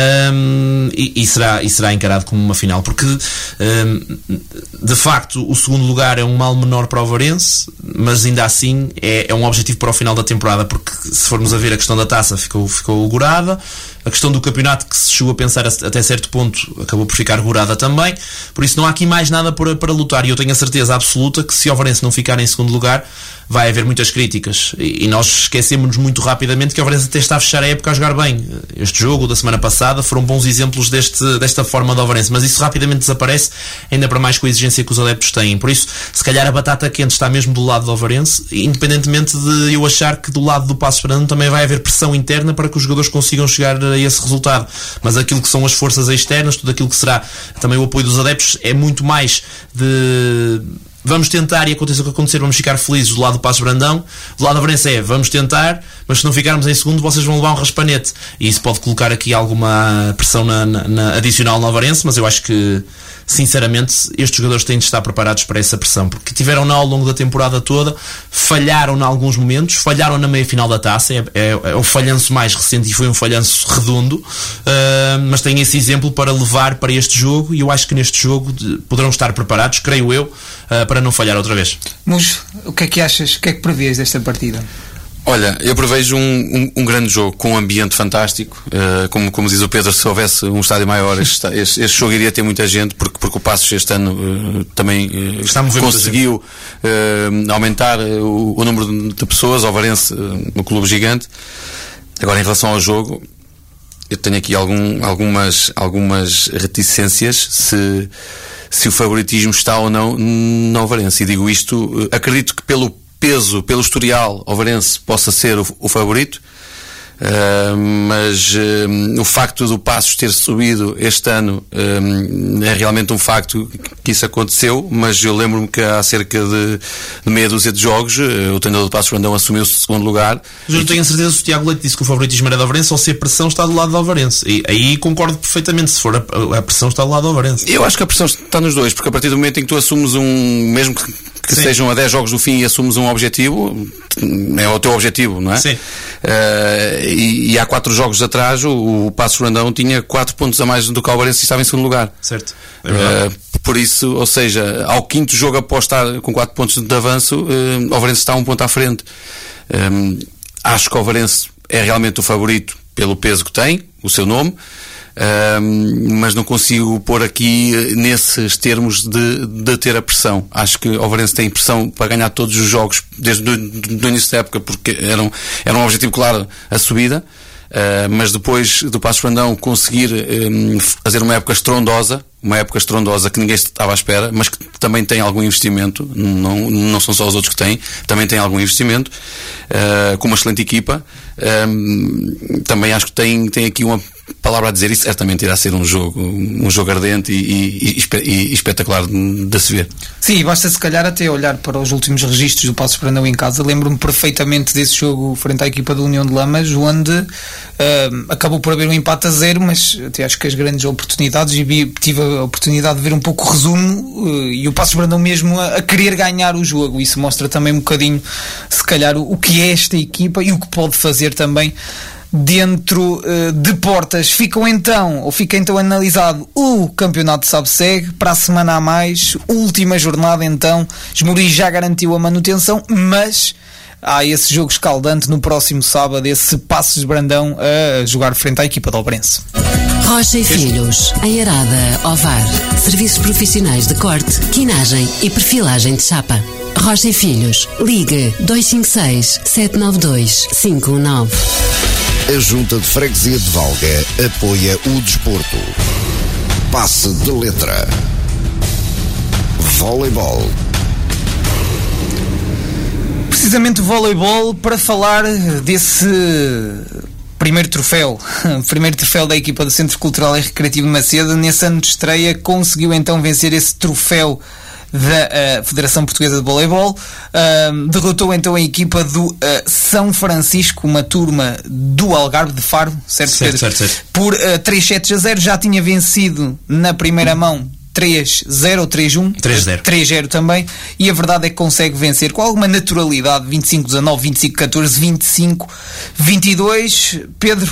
um, e, e, será, e será encarado como uma final, porque um, de facto o segundo lugar é um mal menor para o Ovarense, mas ainda assim é, é um objetivo para o final da temporada, porque se formos a ver, a questão da taça ficou, ficou gorada, a questão do campeonato, que se chegou a pensar até certo ponto, acabou por ficar gorada também. Por isso não há aqui mais nada para, para lutar, e eu tenho a certeza absoluta que se o Ovarense não ficar em segundo lugar vai haver muitas críticas, e, e nós esquecemos muito rapidamente que o Ovarense até está a fechar a época a jogar bem. Este jogo da semana passada foram bons exemplos deste, desta forma do Ovarense, mas isso rapidamente desaparece, ainda para mais com a exigência que os adeptos têm. Por isso, se calhar a batata quente está mesmo do lado do Ovarense, independentemente de eu achar que do lado do Paços de Brandão também vai haver pressão interna para que os jogadores consigam chegar a esse resultado, mas aquilo que são as forças externas, tudo aquilo que será também o apoio dos adeptos, é muito mais de vamos tentar e aconteça o que acontecer, vamos ficar felizes do lado do Paços de Brandão. Do lado da Ovarense é vamos tentar, mas se não ficarmos em segundo vocês vão levar um raspanete, e isso pode colocar aqui alguma pressão na, na, na adicional no Ovarense. Mas eu acho que sinceramente estes jogadores têm de estar preparados para essa pressão, porque tiveram-na ao longo da temporada toda, falharam em alguns momentos, falharam na meia-final da taça, é, é, é o falhanço mais recente e foi um falhanço redondo, uh, mas têm esse exemplo para levar para este jogo, e eu acho que neste jogo de, poderão estar preparados, creio eu, uh, para não falhar outra vez. Mas o que é que achas, o que é que prevês desta partida? Olha, eu prevejo um, um, um grande jogo com um ambiente fantástico, uh, como, como diz o Pedro, se houvesse um estádio maior este, este, este jogo iria ter muita gente, porque, porque o Passos este ano uh, também uh, conseguiu uh, aumentar o, o número de pessoas. Ovarense, uh, no clube gigante. Agora, em relação ao jogo, eu tenho aqui algum, algumas, algumas reticências se, se o favoritismo está ou não no Ovarense, e digo isto, uh, acredito que pelo peso, pelo historial, Ovarense possa ser o, o favorito, uh, mas uh, o facto do Passos ter subido este ano uh, é realmente um facto que isso aconteceu. Mas eu lembro-me que há cerca de, de meia dúzia de jogos uh, o treinador do Passos de Brandão assumiu o segundo lugar. Mas eu tenho a certeza que o Tiago Leite disse que o favoritismo era do Ovarense, ou se a pressão está do lado do Ovarense, e aí concordo perfeitamente, se for a, a pressão está do lado do Ovarense. Eu acho que a pressão está nos dois, porque a partir do momento em que tu assumes um, mesmo que que Sim. sejam a dez jogos do fim e assumes um objetivo, é o teu objetivo, não é? Sim. Uh, e, e há quatro jogos atrás o, o Passos de Brandão tinha quatro pontos a mais do que o Ovarense e estava em segundo lugar. Certo. É verdade. Uh, por isso, ou seja, ao quinto jogo após estar com quatro pontos de avanço, uh, o Ovarense está um ponto à frente. Um, acho que o Ovarense é realmente o favorito pelo peso que tem, o seu nome. Um, mas não consigo pôr aqui nesses termos de, de ter a pressão. Acho que o Ovarense tem pressão para ganhar todos os jogos desde o início da época, porque era um, era um objetivo claro a subida, uh, mas depois do Passos de Brandão conseguir um, fazer uma época estrondosa, uma época estrondosa que ninguém estava à espera, mas que também tem algum investimento, não, não são só os outros que têm, também tem algum investimento, uh, com uma excelente equipa. Um, também acho que tem, tem aqui uma palavra a dizer, isso certamente irá ser um jogo, um jogo ardente e, e, e, e espetacular de se ver. Sim, basta se calhar até olhar para os últimos registros do Passos de Brandão em casa. Lembro-me perfeitamente desse jogo frente à equipa do União de Lamas, onde uh, acabou por haver um empate a zero, mas até acho que as grandes oportunidades, e vi, tive a oportunidade de ver um pouco o resumo, uh, e o Passos de Brandão mesmo a, a querer ganhar o jogo. Isso mostra também um bocadinho, se calhar, o, o que é esta equipa e o que pode fazer também dentro uh, de portas. Ficam então, ou fica então analisado o campeonato de SABSEG para a semana a mais, última jornada então. Esmoriz já garantiu a manutenção, mas há esse jogo escaldante no próximo sábado, esse Passos de Brandão a jogar frente à equipa de Ovarense. Rocha e Filhos, em Arada, Ovar. Serviços profissionais de corte, quinagem e perfilagem de chapa. Rocha e Filhos, ligue dois cinco seis, sete nove dois, cinco um nove. A Junta de Freguesia de Valga apoia o desporto. Passe de letra. Voleibol. Precisamente voleibol, para falar desse primeiro troféu, primeiro troféu da equipa do Centro Cultural e Recreativo de Macedo. Nesse ano de estreia conseguiu então vencer esse troféu da uh, Federação Portuguesa de Voleibol. Uh, derrotou então a equipa do uh, São Francisco, uma turma do Algarve de Faro, certo, certo, Pedro? certo, certo. Por uh, três sets a zero. Já tinha vencido na primeira mão três zero ou três um, três zero. três zero também, e a verdade é que consegue vencer com alguma naturalidade, vinte e cinco dezanove, vinte e cinco catorze, vinte e cinco vinte e dois. Pedro,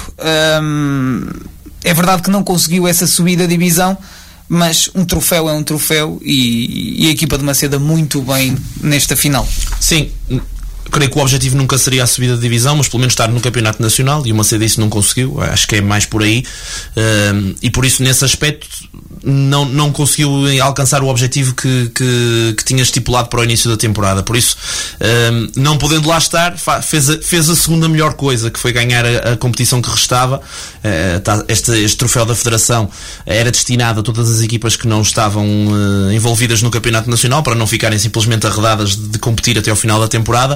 hum, é verdade que não conseguiu essa subida de divisão, mas um troféu é um troféu, e, e a equipa de Maceda muito bem nesta final. Sim, creio que o objetivo nunca seria a subida de divisão, mas pelo menos estar no campeonato nacional, e o Maceda isso não conseguiu. Acho que é mais por aí, um, e por isso nesse aspecto não, não conseguiu alcançar o objetivo que, que, que tinha estipulado para o início da temporada. Por isso, um, não podendo lá estar, fez a, fez a segunda melhor coisa, que foi ganhar a, a competição que restava. Uh, tá, este, este troféu da Federação era destinado a todas as equipas que não estavam uh, envolvidas no campeonato nacional, para não ficarem simplesmente arredadas de, de competir até ao final da temporada.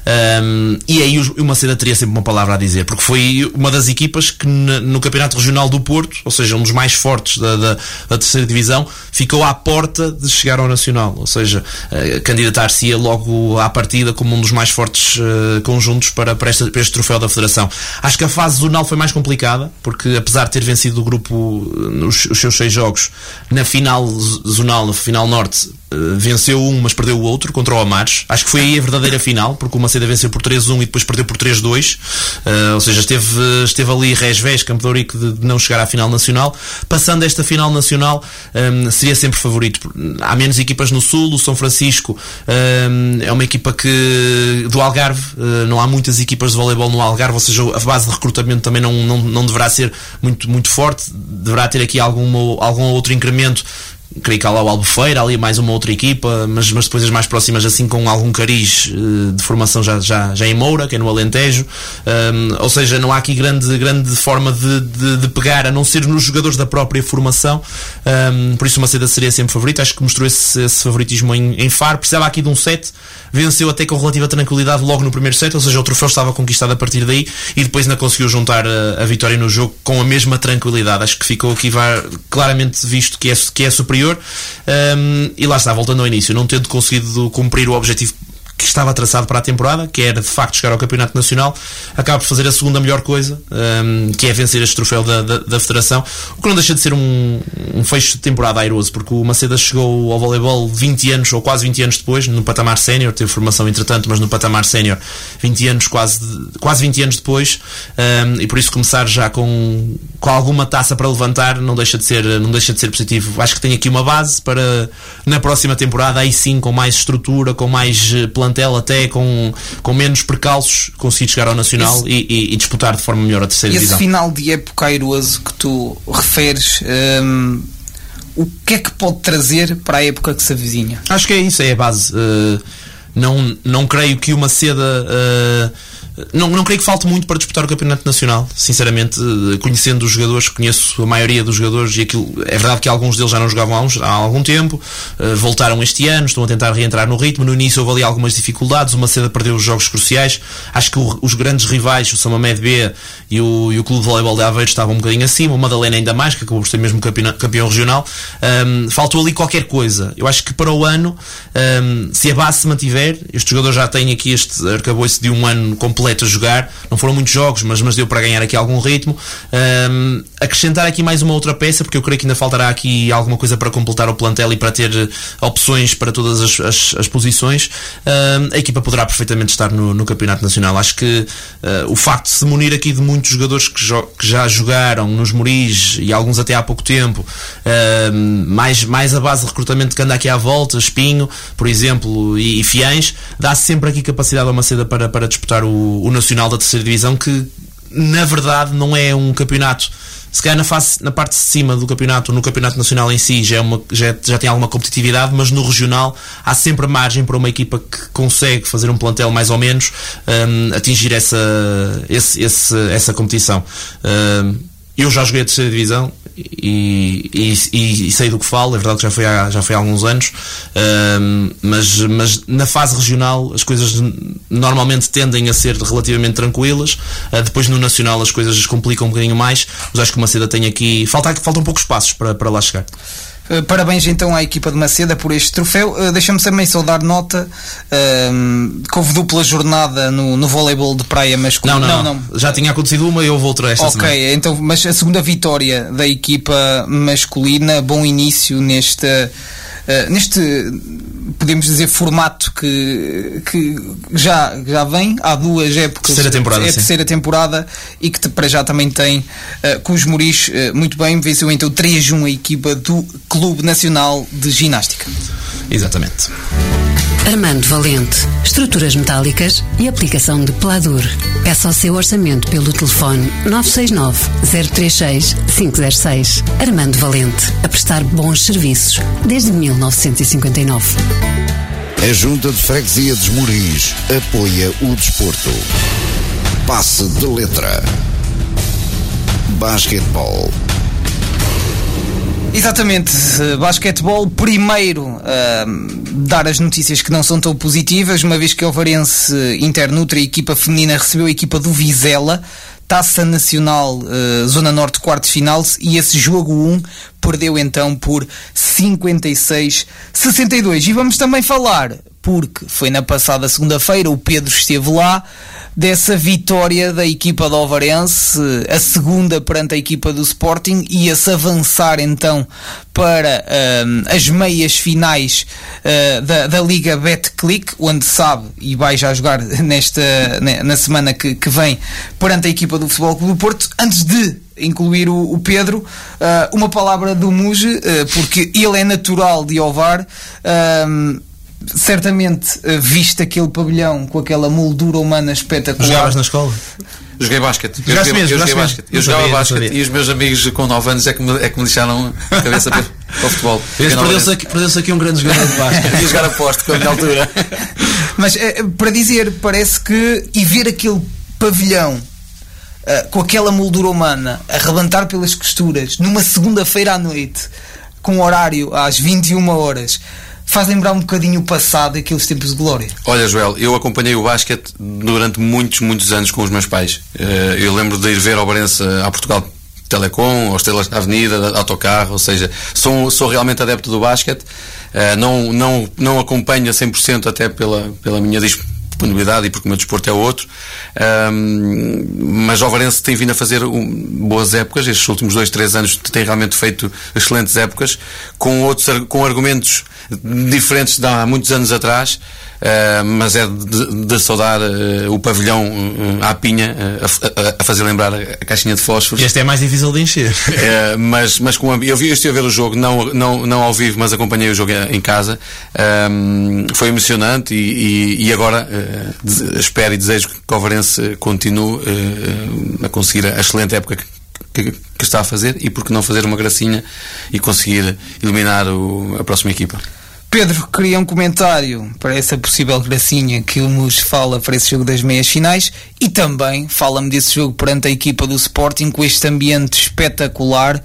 Um, e aí o, o Maceda teria sempre uma palavra a dizer, porque foi uma das equipas que no, no campeonato regional do Porto, ou seja, um dos mais fortes da, da, da terceira divisão, ficou à porta de chegar ao nacional, ou seja, uh, candidatar-se-ia logo à partida como um dos mais fortes uh, conjuntos para, para, esta, para este troféu da Federação. Acho que a fase zonal foi mais complicada, porque apesar de ter vencido o grupo uh, os, os seus seis jogos, na final zonal, na final norte, uh, venceu um, mas perdeu o outro contra o Amares. Acho que foi aí a verdadeira final, porque o Maceda venceu por três um e depois perdeu por três dois, uh, ou seja, esteve, esteve ali resvés, Campo de Ourique, de, de não chegar à final nacional. Passando esta final nacional, um, seria sempre favorito. Há menos equipas no Sul, o São Francisco um, é uma equipa que do Algarve, uh, não há muitas equipas de voleibol no Algarve, ou seja, a base de recrutamento também não, não, não deverá ser muito, muito forte, deverá ter aqui algum, algum outro incremento. Creio que há lá o Albufeira, ali mais uma outra equipa, mas, mas depois as mais próximas, assim, com algum cariz uh, de formação já, já, já em Moura, que é no Alentejo. Um, ou seja, não há aqui grande, grande forma de, de, de pegar, a não ser nos jogadores da própria formação. Um, por isso o Maceda seria sempre favorito. Acho que mostrou esse, esse favoritismo em, em Faro. Precisava aqui de um set, venceu até com relativa tranquilidade logo no primeiro set, ou seja, o troféu estava conquistado a partir daí, e depois ainda conseguiu juntar a, a vitória no jogo com a mesma tranquilidade. Acho que ficou aqui vai, claramente visto que é, que é superior. Um, e lá está, voltando ao início, não tendo conseguido cumprir o objetivo que estava traçado para a temporada, que era de facto chegar ao Campeonato Nacional, acaba por fazer a segunda melhor coisa, um, que é vencer este troféu da, da, da Federação, o que não deixa de ser um, um fecho de temporada airoso, porque o Maceda chegou ao voleibol vinte anos, ou quase vinte anos depois, no patamar sénior, teve formação entretanto, mas no patamar sénior vinte anos, quase, quase vinte anos depois, um, e por isso começar já com, com alguma taça para levantar não deixa, de ser, não deixa de ser positivo. Acho que tem aqui uma base para na próxima temporada, aí sim, com mais estrutura, com mais plantel, até com, com menos percalços, conseguir chegar ao Nacional e, e, e disputar de forma melhor a terceira esse divisão. Esse final de época airoso que tu referes, hum, o que é que pode trazer para a época que se avizinha? Acho que é isso, é a base. Uh, não, não creio que o Maceda... Uh, Não, não creio que falte muito para disputar o Campeonato Nacional, sinceramente, conhecendo os jogadores, conheço a maioria dos jogadores, e aquilo, é verdade que alguns deles já não jogavam há, uns, há algum tempo, uh, voltaram este ano, estão a tentar reentrar no ritmo. No início houve ali algumas dificuldades, o Maceda perdeu os jogos cruciais. Acho que o, os grandes rivais, o São Mamed B e o, e o Clube de Voleibol de Aveiro, estavam um bocadinho acima, o Madalena ainda mais, que acabou por ser mesmo campeão, campeão regional. Um, faltou ali qualquer coisa. Eu acho que para o ano, um, se a base se mantiver, estes jogadores já têm aqui este arcabouço de um ano completo a jogar, não foram muitos jogos, mas, mas deu para ganhar aqui algum ritmo. Um, acrescentar aqui mais uma outra peça, porque eu creio que ainda faltará aqui alguma coisa para completar o plantel e para ter opções para todas as, as, as posições. Um, a equipa poderá perfeitamente estar no, no Campeonato Nacional. Acho que uh, o facto de se munir aqui de muitos jogadores que, jo que já jogaram nos Moris, e alguns até há pouco tempo, um, mais, mais a base de recrutamento que anda aqui à volta, Espinho, por exemplo, e, e Fiães, dá sempre aqui capacidade ao Maceda para, para disputar o, o Nacional da terceira divisão, que na verdade não é um campeonato, se calhar na, fase, na parte de cima do campeonato, no campeonato nacional em si já, é uma, já, já tem alguma competitividade, mas no regional há sempre margem para uma equipa que consegue fazer um plantel mais ou menos um, atingir essa, esse, esse, essa competição. Um, eu já joguei a terceira divisão e, e, e sei do que falo, é verdade que já foi há, já foi há alguns anos, um, mas, mas na fase regional as coisas normalmente tendem a ser relativamente tranquilas, uh, depois no nacional as coisas complicam um bocadinho mais, mas acho que o Maceda tem aqui, falta, faltam poucos passos para, para lá chegar. Uh, parabéns então à equipa de Maceda por este troféu. Uh, deixa-me também só dar nota uh, que houve dupla jornada no, no voleibol de praia masculino. Não não, não, não, já tinha acontecido uma e houve outra esta okay, semana. Ok, então, mas a segunda vitória da equipa masculina, bom início neste, uh, neste podemos dizer, formato que, que já, já vem há duas épocas. Terceira temporada, é a sim. terceira temporada e que para já também tem uh, com os Moris uh, muito bem. Venceu então três a um a equipa do Clube Nacional de Ginástica. Exatamente. Armando Valente, estruturas metálicas e aplicação de Pladur. Peça o seu orçamento pelo telefone nove seis nove, zero três seis, cinco zero seis. Armando Valente, a prestar bons serviços desde mil novecentos e cinquenta e nove. A Junta de Freguesia dos Moris apoia o desporto. Passe de letra. Basquetebol. Exatamente, basquetebol. Primeiro, uh, dar as notícias que não são tão positivas, uma vez que o Ovarense Internutra, a equipa feminina, recebeu a equipa do Vizela, Taça Nacional, uh, Zona Norte, quarto de final, e esse jogo um perdeu então por cinquenta e seis a sessenta e dois. E vamos também falar, porque foi na passada segunda-feira, o Pedro esteve lá, dessa vitória da equipa do Ovarense, a segunda perante a equipa do Sporting, ia-se avançar então para um, as meias finais uh, da, da Liga Betclic, onde sabe, e vai já jogar nesta, na semana que, que vem, perante a equipa do Futebol Clube do Porto. Antes de incluir o, o Pedro, uh, uma palavra do Muge, uh, porque ele é natural de Ovar. uh, Certamente uh, viste aquele pavilhão com aquela moldura humana espetacular. Jogavas na escola? Joguei basquete. Eu joguei, mesmo, eu joguei mesmo. basquete. Eu jogava basquete e os meus amigos com nove anos é que me, é que me deixaram a cabeça para, para o futebol. Perdeu-se aqui, perdeu-se aqui um grande jogador de basquete. Ia jogar a posto com a minha altura. Mas uh, para dizer, parece que e ver aquele pavilhão uh, com aquela moldura humana a rebentar pelas costuras numa segunda-feira à noite, com horário às vinte e uma horas, faz lembrar um bocadinho o passado e aqueles tempos de glória. Olha, Joel, eu acompanhei o basquete durante muitos, muitos anos com os meus pais. Eu lembro de ir ver ao Ovarense a Portugal Telecom, aos Estrelas da Avenida, autocarro, ou seja, sou, sou realmente adepto do basquete. Não, não, não acompanho a cem por cento até pela, pela minha disponibilidade e porque o meu desporto é outro. Um, mas o Ovarense tem vindo a fazer um, boas épocas. Estes últimos dois, três anos tem realmente feito excelentes épocas, com, outros, com argumentos diferentes de há muitos anos atrás, uh, mas é de, de saudar uh, o pavilhão uh, à pinha, uh, a, a fazer lembrar a caixinha de fósforos. Este é mais difícil de encher. Uh, mas mas com, eu, vi, eu estive a ver o jogo, não, não, não ao vivo, mas acompanhei o jogo em casa. Um, foi emocionante e, e, e agora uh, espero e desejo que o Ovarense continue uh, a conseguir a excelente época que Que, que está a fazer, e por que não fazer uma gracinha e conseguir eliminar o, a próxima equipa. Pedro, queria um comentário para essa possível gracinha que o Mus fala para esse jogo das meias finais, e também fala-me desse jogo perante a equipa do Sporting, com este ambiente espetacular,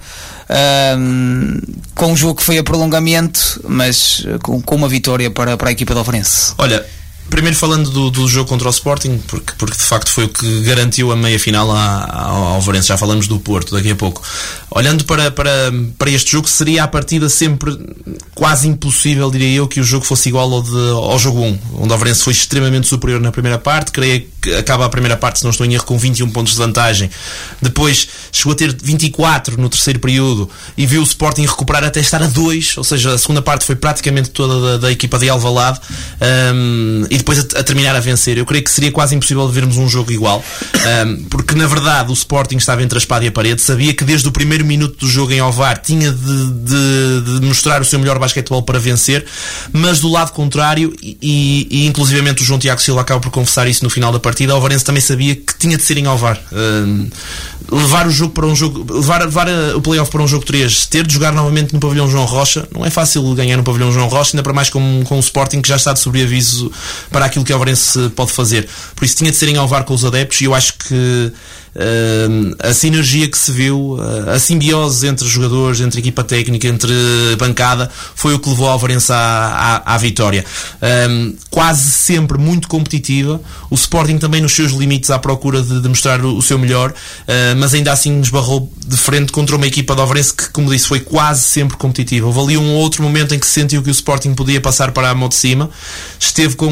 um, com um jogo que foi a prolongamento, mas com, com uma vitória para, para a equipa do Ovarense. Olha, primeiro falando do, do jogo contra o Sporting, porque, porque de facto foi o que garantiu a meia final ao Ovarense. Já falamos do Porto daqui a pouco. Olhando para, para, para este jogo, seria à partida sempre quase impossível, diria eu, que o jogo fosse igual ao, de, ao jogo um, onde o Ovarense foi extremamente superior na primeira parte. Creio que acaba a primeira parte, se não estou em erro, com vinte e um pontos de vantagem. Depois chegou a ter vinte e quatro no terceiro período e viu o Sporting recuperar até estar a dois, ou seja, a segunda parte foi praticamente toda da, da equipa de Alvalade, um, e depois a, a terminar a vencer. Eu creio que seria quase impossível vermos um jogo igual, um, porque na verdade o Sporting estava entre a espada e a parede, sabia que desde o primeiro minuto do jogo em Ovar tinha de, de, de mostrar o seu melhor basquetebol para vencer, mas do lado contrário, e, e, e inclusivamente o João Tiago Silva acaba por confessar isso no final da partida, o Ovarense também sabia que tinha de ser em Ovar. Um, levar o jogo para um jogo, levar, levar o playoff para um jogo três, ter de jogar novamente no pavilhão João Rocha, não é fácil ganhar no pavilhão João Rocha, ainda para mais com, com o Sporting que já está de sobreaviso para aquilo que o Ovarense pode fazer. Por isso tinha de ser em Ovar com os adeptos, e eu acho que uh, a sinergia que se viu, uh, a simbiose entre jogadores, entre equipa técnica, entre bancada, foi o que levou a Alvarense à, à, à vitória. Um, quase sempre muito competitiva, o Sporting também nos seus limites à procura de, de mostrar o, o seu melhor, uh, mas ainda assim esbarrou de frente contra uma equipa de Alvarense que, como disse, foi quase sempre competitiva. Houve ali um outro momento em que se sentiu que o Sporting podia passar para a mão de cima, esteve com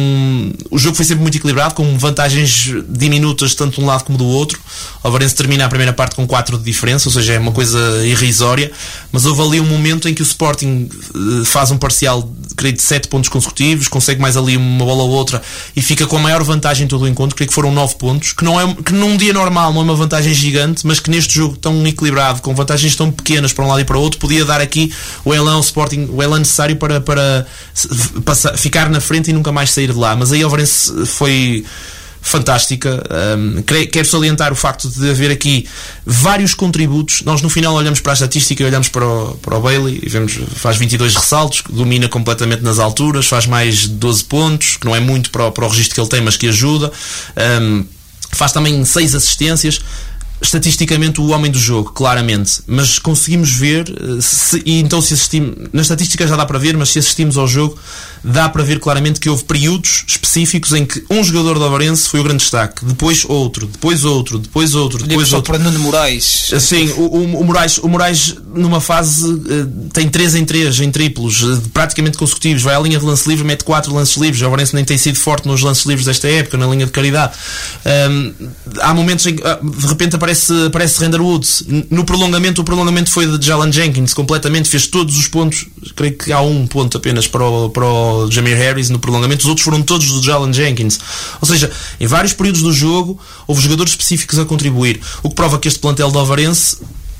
o jogo foi sempre muito equilibrado, com vantagens diminutas tanto de um lado como do outro. O Alvarense termina a primeira parte com quatro de diferença, ou seja, é uma coisa irrisória, mas houve ali um momento em que o Sporting uh, faz um parcial, creio, de sete pontos consecutivos, consegue mais ali uma bola ou outra e fica com a maior vantagem em todo o encontro, creio que foram nove pontos, que, não é, que num dia normal não é uma vantagem gigante, mas que neste jogo tão equilibrado, com vantagens tão pequenas para um lado e para o outro, podia dar aqui o elan ao Sporting, o elan necessário para, para passar, ficar na frente e nunca mais sair de lá. Mas aí o Alvarense foi fantástica. Um, quero salientar o facto de haver aqui vários contributos. Nós no final olhamos para a estatística e olhamos para o, para o Bailey e vemos, faz vinte e dois ressaltos, domina completamente nas alturas, faz mais de doze pontos, que não é muito para o, para o registro que ele tem, mas que ajuda. Um, faz também seis assistências. Estatisticamente o homem do jogo, claramente, mas conseguimos ver se, e então se assistimos, na estatística já dá para ver, mas se assistimos ao jogo dá para ver claramente que houve períodos específicos em que um jogador do Alvarense foi o grande destaque, depois outro, depois outro, depois outro, depois só outro. Para Nuno Moraes. Sim, o, o, o Moraes, o Moraes numa fase uh, tem três em três em triplos, uh, praticamente consecutivos, vai à linha de lance livre, mete quatro lances livres. O Alvarense nem tem sido forte nos lances livres desta época, na linha de caridade. Um, há momentos em que uh, de repente aparece, aparece Render Woods. No prolongamento, o prolongamento foi de Jalen Jenkins, completamente, fez todos os pontos, creio que há um ponto apenas para o, para o Jamir Harris no prolongamento, os outros foram todos do Jalen Jenkins. Ou seja, em vários períodos do jogo houve jogadores específicos a contribuir, o que prova que este plantel do Alvarense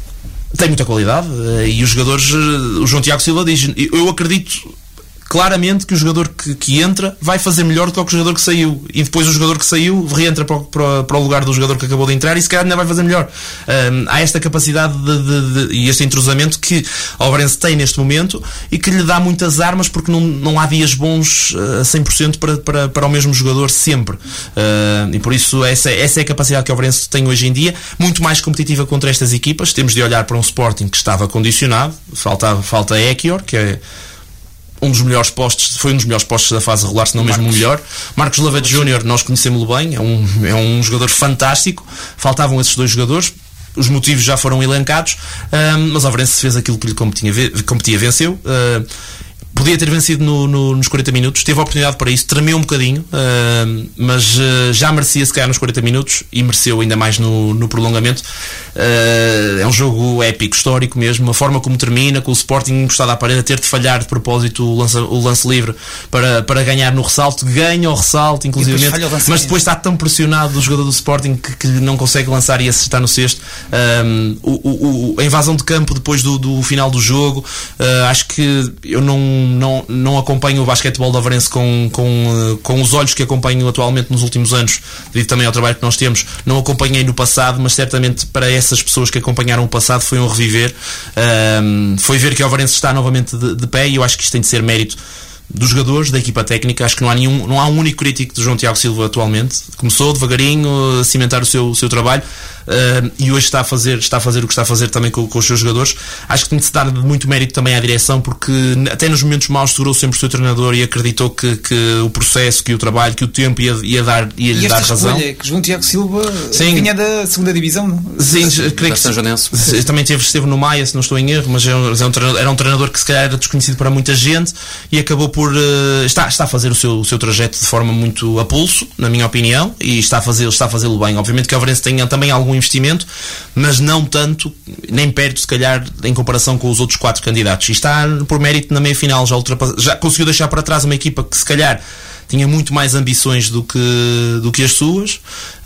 tem muita qualidade, e os jogadores, o João Tiago Silva diz, eu acredito claramente que o jogador que, que entra vai fazer melhor do que o jogador que saiu, e depois o jogador que saiu reentra para o, para, para o lugar do jogador que acabou de entrar e se calhar ainda vai fazer melhor. Um, há esta capacidade de, de, de, e este entrosamento que o Alvarense tem neste momento e que lhe dá muitas armas, porque não, não há dias bons a cem por cento para, para, para o mesmo jogador sempre. Uh, e por isso essa, essa é a capacidade que o Alvarense tem hoje em dia, muito mais competitiva contra estas equipas. Temos de olhar para um Sporting que estava condicionado, falta, falta Ekior, que é um dos melhores postos, foi um dos melhores postos da fase regular, se não mesmo o melhor. Marcos Lavete Júnior, nós conhecemos-lo bem, é um, é um jogador fantástico. Faltavam esses dois jogadores, os motivos já foram elencados, um, mas o Alvarense fez aquilo que lhe competia, competia venceu. Uh, Podia ter vencido no, no, nos quarenta minutos, teve a oportunidade para isso, tremeu um bocadinho, uh, mas uh, já merecia se calhar nos quarenta minutos e mereceu ainda mais no, no prolongamento. Uh, é um jogo épico, histórico mesmo, a forma como termina, com o Sporting encostado à parede, a ter de falhar de propósito o lance, o lance livre para, para ganhar no ressalto, ganha o ressalto, inclusive, mas depois está tão pressionado o jogador do Sporting que, que não consegue lançar e acertar no cesto. Um, o, o, a invasão de campo depois do, do final do jogo, uh, acho que eu não Não, não acompanho o basquetebol do Alvarense com, com, com os olhos que acompanho atualmente nos últimos anos, devido também ao trabalho que nós temos. Não acompanhei no passado, mas certamente para essas pessoas que acompanharam o passado foi um reviver. Um, foi ver que o Alvarense está novamente de, de pé, e eu acho que isto tem de ser mérito dos jogadores, da equipa técnica. Acho que não há, nenhum, não há um único crítico de João Tiago Silva atualmente. Começou devagarinho a cimentar o seu, o seu trabalho, uh, e hoje está a, fazer, está a fazer o que está a fazer também com, com os seus jogadores. Acho que tem de se dar muito mérito também à direção, porque até nos momentos maus segurou sempre o seu treinador e acreditou que, que o processo, que o trabalho, que o tempo ia, ia, dar, ia lhe dar razão. E que João Tiago Silva Sim. vinha da segunda divisão, não? Sim, creio que sim. Também teve, esteve no Maia, se não estou em erro, mas era um, treinador, era um treinador que se calhar era desconhecido para muita gente e acabou por uh, está, está a fazer o seu, o seu trajeto de forma muito a pulso, na minha opinião, e está a, fazer, está a fazê-lo bem. Obviamente que o Alvarense tem também algum investimento, mas não tanto, nem perto se calhar em comparação com os outros quatro candidatos, e está por mérito na meia final, já, já conseguiu deixar para trás uma equipa que se calhar tinha muito mais ambições do que, do que as suas.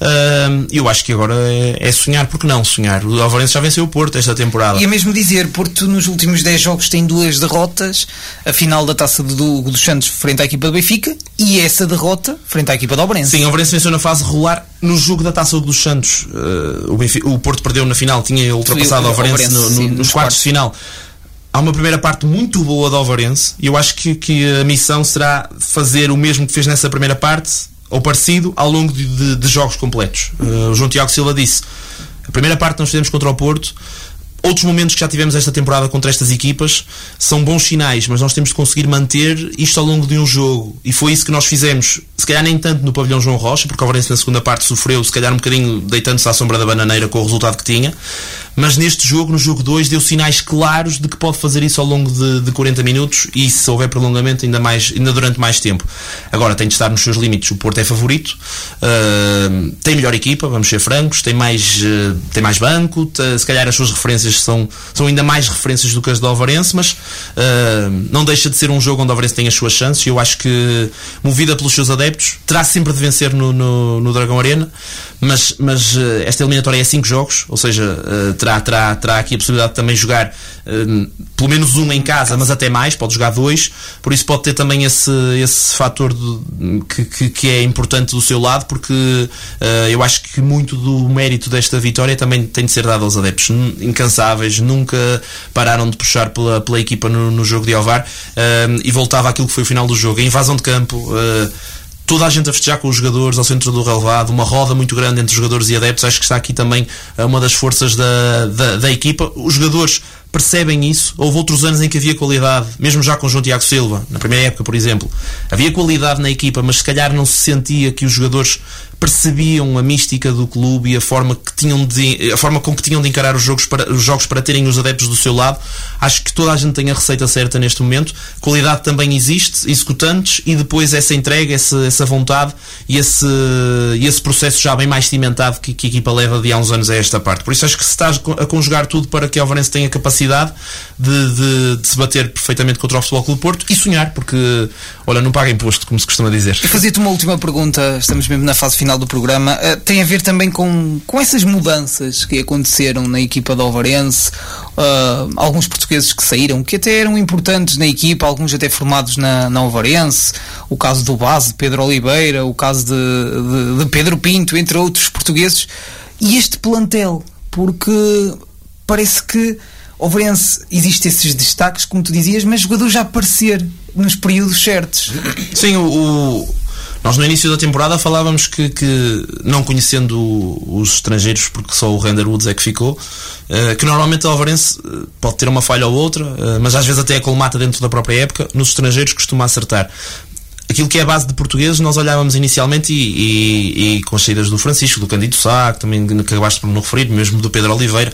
E uh, eu acho que agora é, é sonhar, porque não sonhar? O Alvarense já venceu o Porto esta temporada. E é mesmo dizer, Porto nos últimos dez jogos tem duas derrotas, a final da Taça do, dos Santos frente à equipa do Benfica e essa derrota frente à equipa do Alvarense. Sim, o Alvarense venceu na fase regular. No jogo da Taça dos Santos, uh, o, Benfica, o Porto perdeu na final, tinha ultrapassado o Alvarense, Alvarense no, no, sim, nos, nos quartos de final. Há uma primeira parte muito boa do Alvarense, e eu acho que, que a missão será fazer o mesmo que fez nessa primeira parte, ou parecido ao longo de, de, de jogos completos. Uh, o João Tiago Silva disse: a primeira parte nós fizemos contra o Porto. Outros momentos que já tivemos esta temporada contra estas equipas são bons sinais, mas nós temos de conseguir manter isto ao longo de um jogo, e foi isso que nós fizemos, se calhar nem tanto no pavilhão João Rocha, porque o Ovarense na segunda parte sofreu, se calhar um bocadinho deitando-se à sombra da bananeira com o resultado que tinha, mas neste jogo, no jogo dois, deu sinais claros de que pode fazer isso ao longo de, de quarenta minutos, e se houver prolongamento ainda, mais, ainda durante mais tempo. Agora tem de estar nos seus limites. O Porto é favorito, uh, tem melhor equipa, vamos ser francos, tem mais, uh, tem mais banco, t- se calhar as suas referências são, são ainda mais referências do que as do Ovarense, mas uh, não deixa de ser um jogo onde o Ovarense tem as suas chances, e eu acho que, movida pelos seus adeptos, terá sempre de vencer no, no, no Dragão Arena, mas, mas uh, esta eliminatória é cinco jogos, ou seja, uh, terá, terá, terá aqui a possibilidade de também jogar uh, pelo menos um em casa, mas até mais, pode jogar dois, por isso pode ter também esse, esse fator de, que, que, que é importante do seu lado, porque uh, eu acho que muito do mérito desta vitória também tem de ser dado aos adeptos incansáveis, nunca pararam de puxar pela, pela equipa no, no jogo de Ovar, uh, e voltava àquilo que foi o final do jogo, a invasão de campo, uh, toda a gente a festejar com os jogadores ao centro do relevado, uma roda muito grande entre jogadores e adeptos. Acho que está aqui também uma das forças da, da, da equipa. Os jogadores percebem isso. Houve outros anos em que havia qualidade, mesmo já com o João Tiago Silva, na primeira época, por exemplo, havia qualidade na equipa, mas se calhar não se sentia que os jogadores percebiam a mística do clube e a forma, que tinham de, a forma com que tinham de encarar os jogos, para, os jogos para terem os adeptos do seu lado. Acho que toda a gente tem a receita certa neste momento. Qualidade também existe, executantes, e depois essa entrega, essa, essa vontade e esse, e esse processo já bem mais cimentado que, que a equipa leva de há uns anos a esta parte. Por isso acho que se está a conjugar tudo para que o Ovarense tenha capacidade de, de, de se bater perfeitamente contra o Futebol Clube do Porto e sonhar, porque, olha, não paga imposto, como se costuma dizer. E fazia-te uma última pergunta, estamos mesmo na fase final do programa, uh, tem a ver também com, com essas mudanças que aconteceram na equipa do Ovarense, uh, alguns portugueses que saíram, que até eram importantes na equipa, alguns até formados na, na Ovarense, o caso do Base, Pedro Oliveira, o caso de, de, de Pedro Pinto, entre outros portugueses, e este plantel, porque parece que Ovarense existe esses destaques, como tu dizias, mas jogadores já aparecer nos períodos certos. Sim, o, o, nós no início da temporada falávamos que, que não conhecendo os estrangeiros, porque só o Render Woods é que ficou, uh, que normalmente a Ovarense pode ter uma falha ou outra, uh, mas às vezes até a colmata dentro da própria época, nos estrangeiros costuma acertar. Aquilo que é a base de portugueses, nós olhávamos inicialmente e, e, e com as saídas do Francisco, do Candido Sá, que também que acabaste por não referir, mesmo do Pedro Oliveira,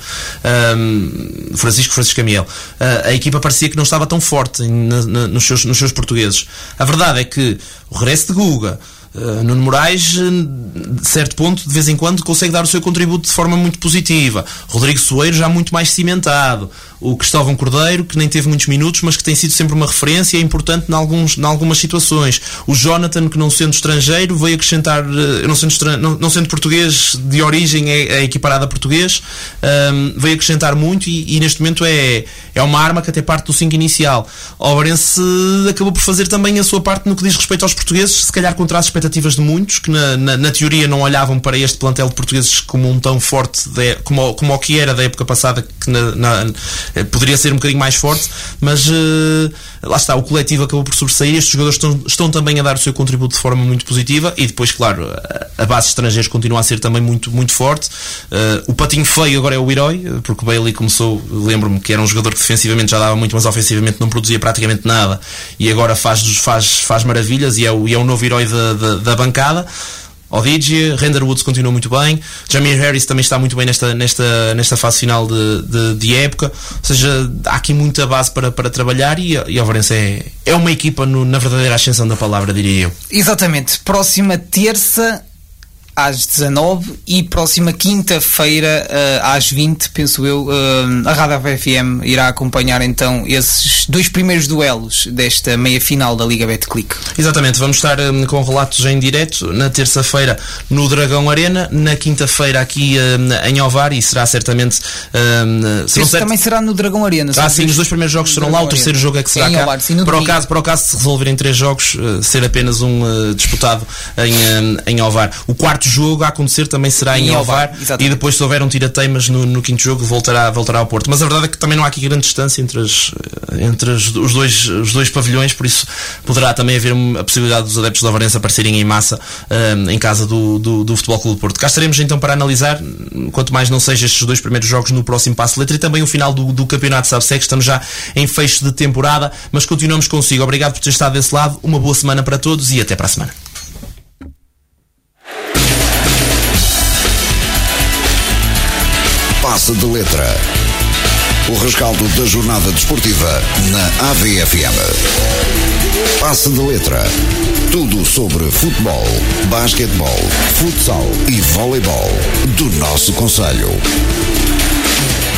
um, Francisco Francisco Amiel, uh, a equipa parecia que não estava tão forte na, na, nos, seus, nos seus portugueses. A verdade é que o regresso de Guga, Uh, Nuno Moraes, de certo ponto, de vez em quando consegue dar o seu contributo de forma muito positiva. Rodrigo Soeiro já muito mais cimentado. O Cristóvão Cordeiro, que nem teve muitos minutos, mas que tem sido sempre uma referência e é importante em, alguns, em algumas situações. O Jonathan, que não sendo estrangeiro, veio acrescentar, não sendo, estran... não, não sendo português de origem, é, é equiparado a português, um, veio acrescentar muito e, e neste momento é, é uma arma que até parte do cinco inicial. O Ovarense acabou por fazer também a sua parte no que diz respeito aos portugueses, se calhar contra as expectativas de muitos, que na, na, na teoria não olhavam para este plantel de portugueses como um tão forte, de, como, como o que era da época passada, que na, na, poderia ser um bocadinho mais forte, mas uh, lá está, o coletivo acabou por sobressair. Estes jogadores estão, estão também a dar o seu contributo de forma muito positiva, e depois, claro, a, a base de estrangeiros continua a ser também muito, muito forte. Uh, o patinho feio agora é o herói, porque o Bailey começou, lembro-me que era um jogador que defensivamente já dava muito, mas ofensivamente não produzia praticamente nada, e agora faz, faz, faz maravilhas, e é o, e é o novo herói da, da, da bancada. Odigie, Render Woods continua muito bem, Jamir Harris também está muito bem nesta, nesta, nesta fase final de, de, de época, ou seja, há aqui muita base para, para trabalhar, e, e a Ovarense é, é uma equipa no, na verdadeira ascensão da palavra, diria eu. Exatamente, próxima terça às dezanove e próxima quinta-feira uh, às vinte, penso eu, uh, a Rádio F M irá acompanhar então esses dois primeiros duelos desta meia-final da Liga Betclic. Exatamente, vamos estar um, com relatos em direto na terça-feira no Dragão Arena, na quinta-feira aqui um, em Ovar, e será certamente um, será certo... também será no Dragão Arena. Ah, sim, os dois primeiros jogos serão lá, o terceiro jogo é que será cá. Ovar, sim, para, o caso, para o caso de se resolverem três jogos, uh, ser apenas um uh, disputado em, um, em Ovar. O quarto quarto jogo a acontecer também será em, em Ovar, e depois, se houver um tira-teimas no, no quinto jogo, voltará, voltará ao Porto. Mas a verdade é que também não há aqui grande distância entre, as, entre as, os, dois, os dois pavilhões, por isso poderá também haver a possibilidade dos adeptos do Ovarense aparecerem em massa um, em casa do, do, do Futebol Clube do Porto. Cá estaremos então para analisar, quanto mais não seja estes dois primeiros jogos no próximo Passo de Letra, e também o final do, do campeonato, sabe-se, que estamos já em fecho de temporada, mas continuamos consigo. Obrigado por ter estado desse lado, uma boa semana para todos e até para a semana. Passe de Letra. O rescaldo da jornada desportiva na A V F M. Passe de Letra. Tudo sobre futebol, basquetebol, futsal e voleibol do nosso concelho.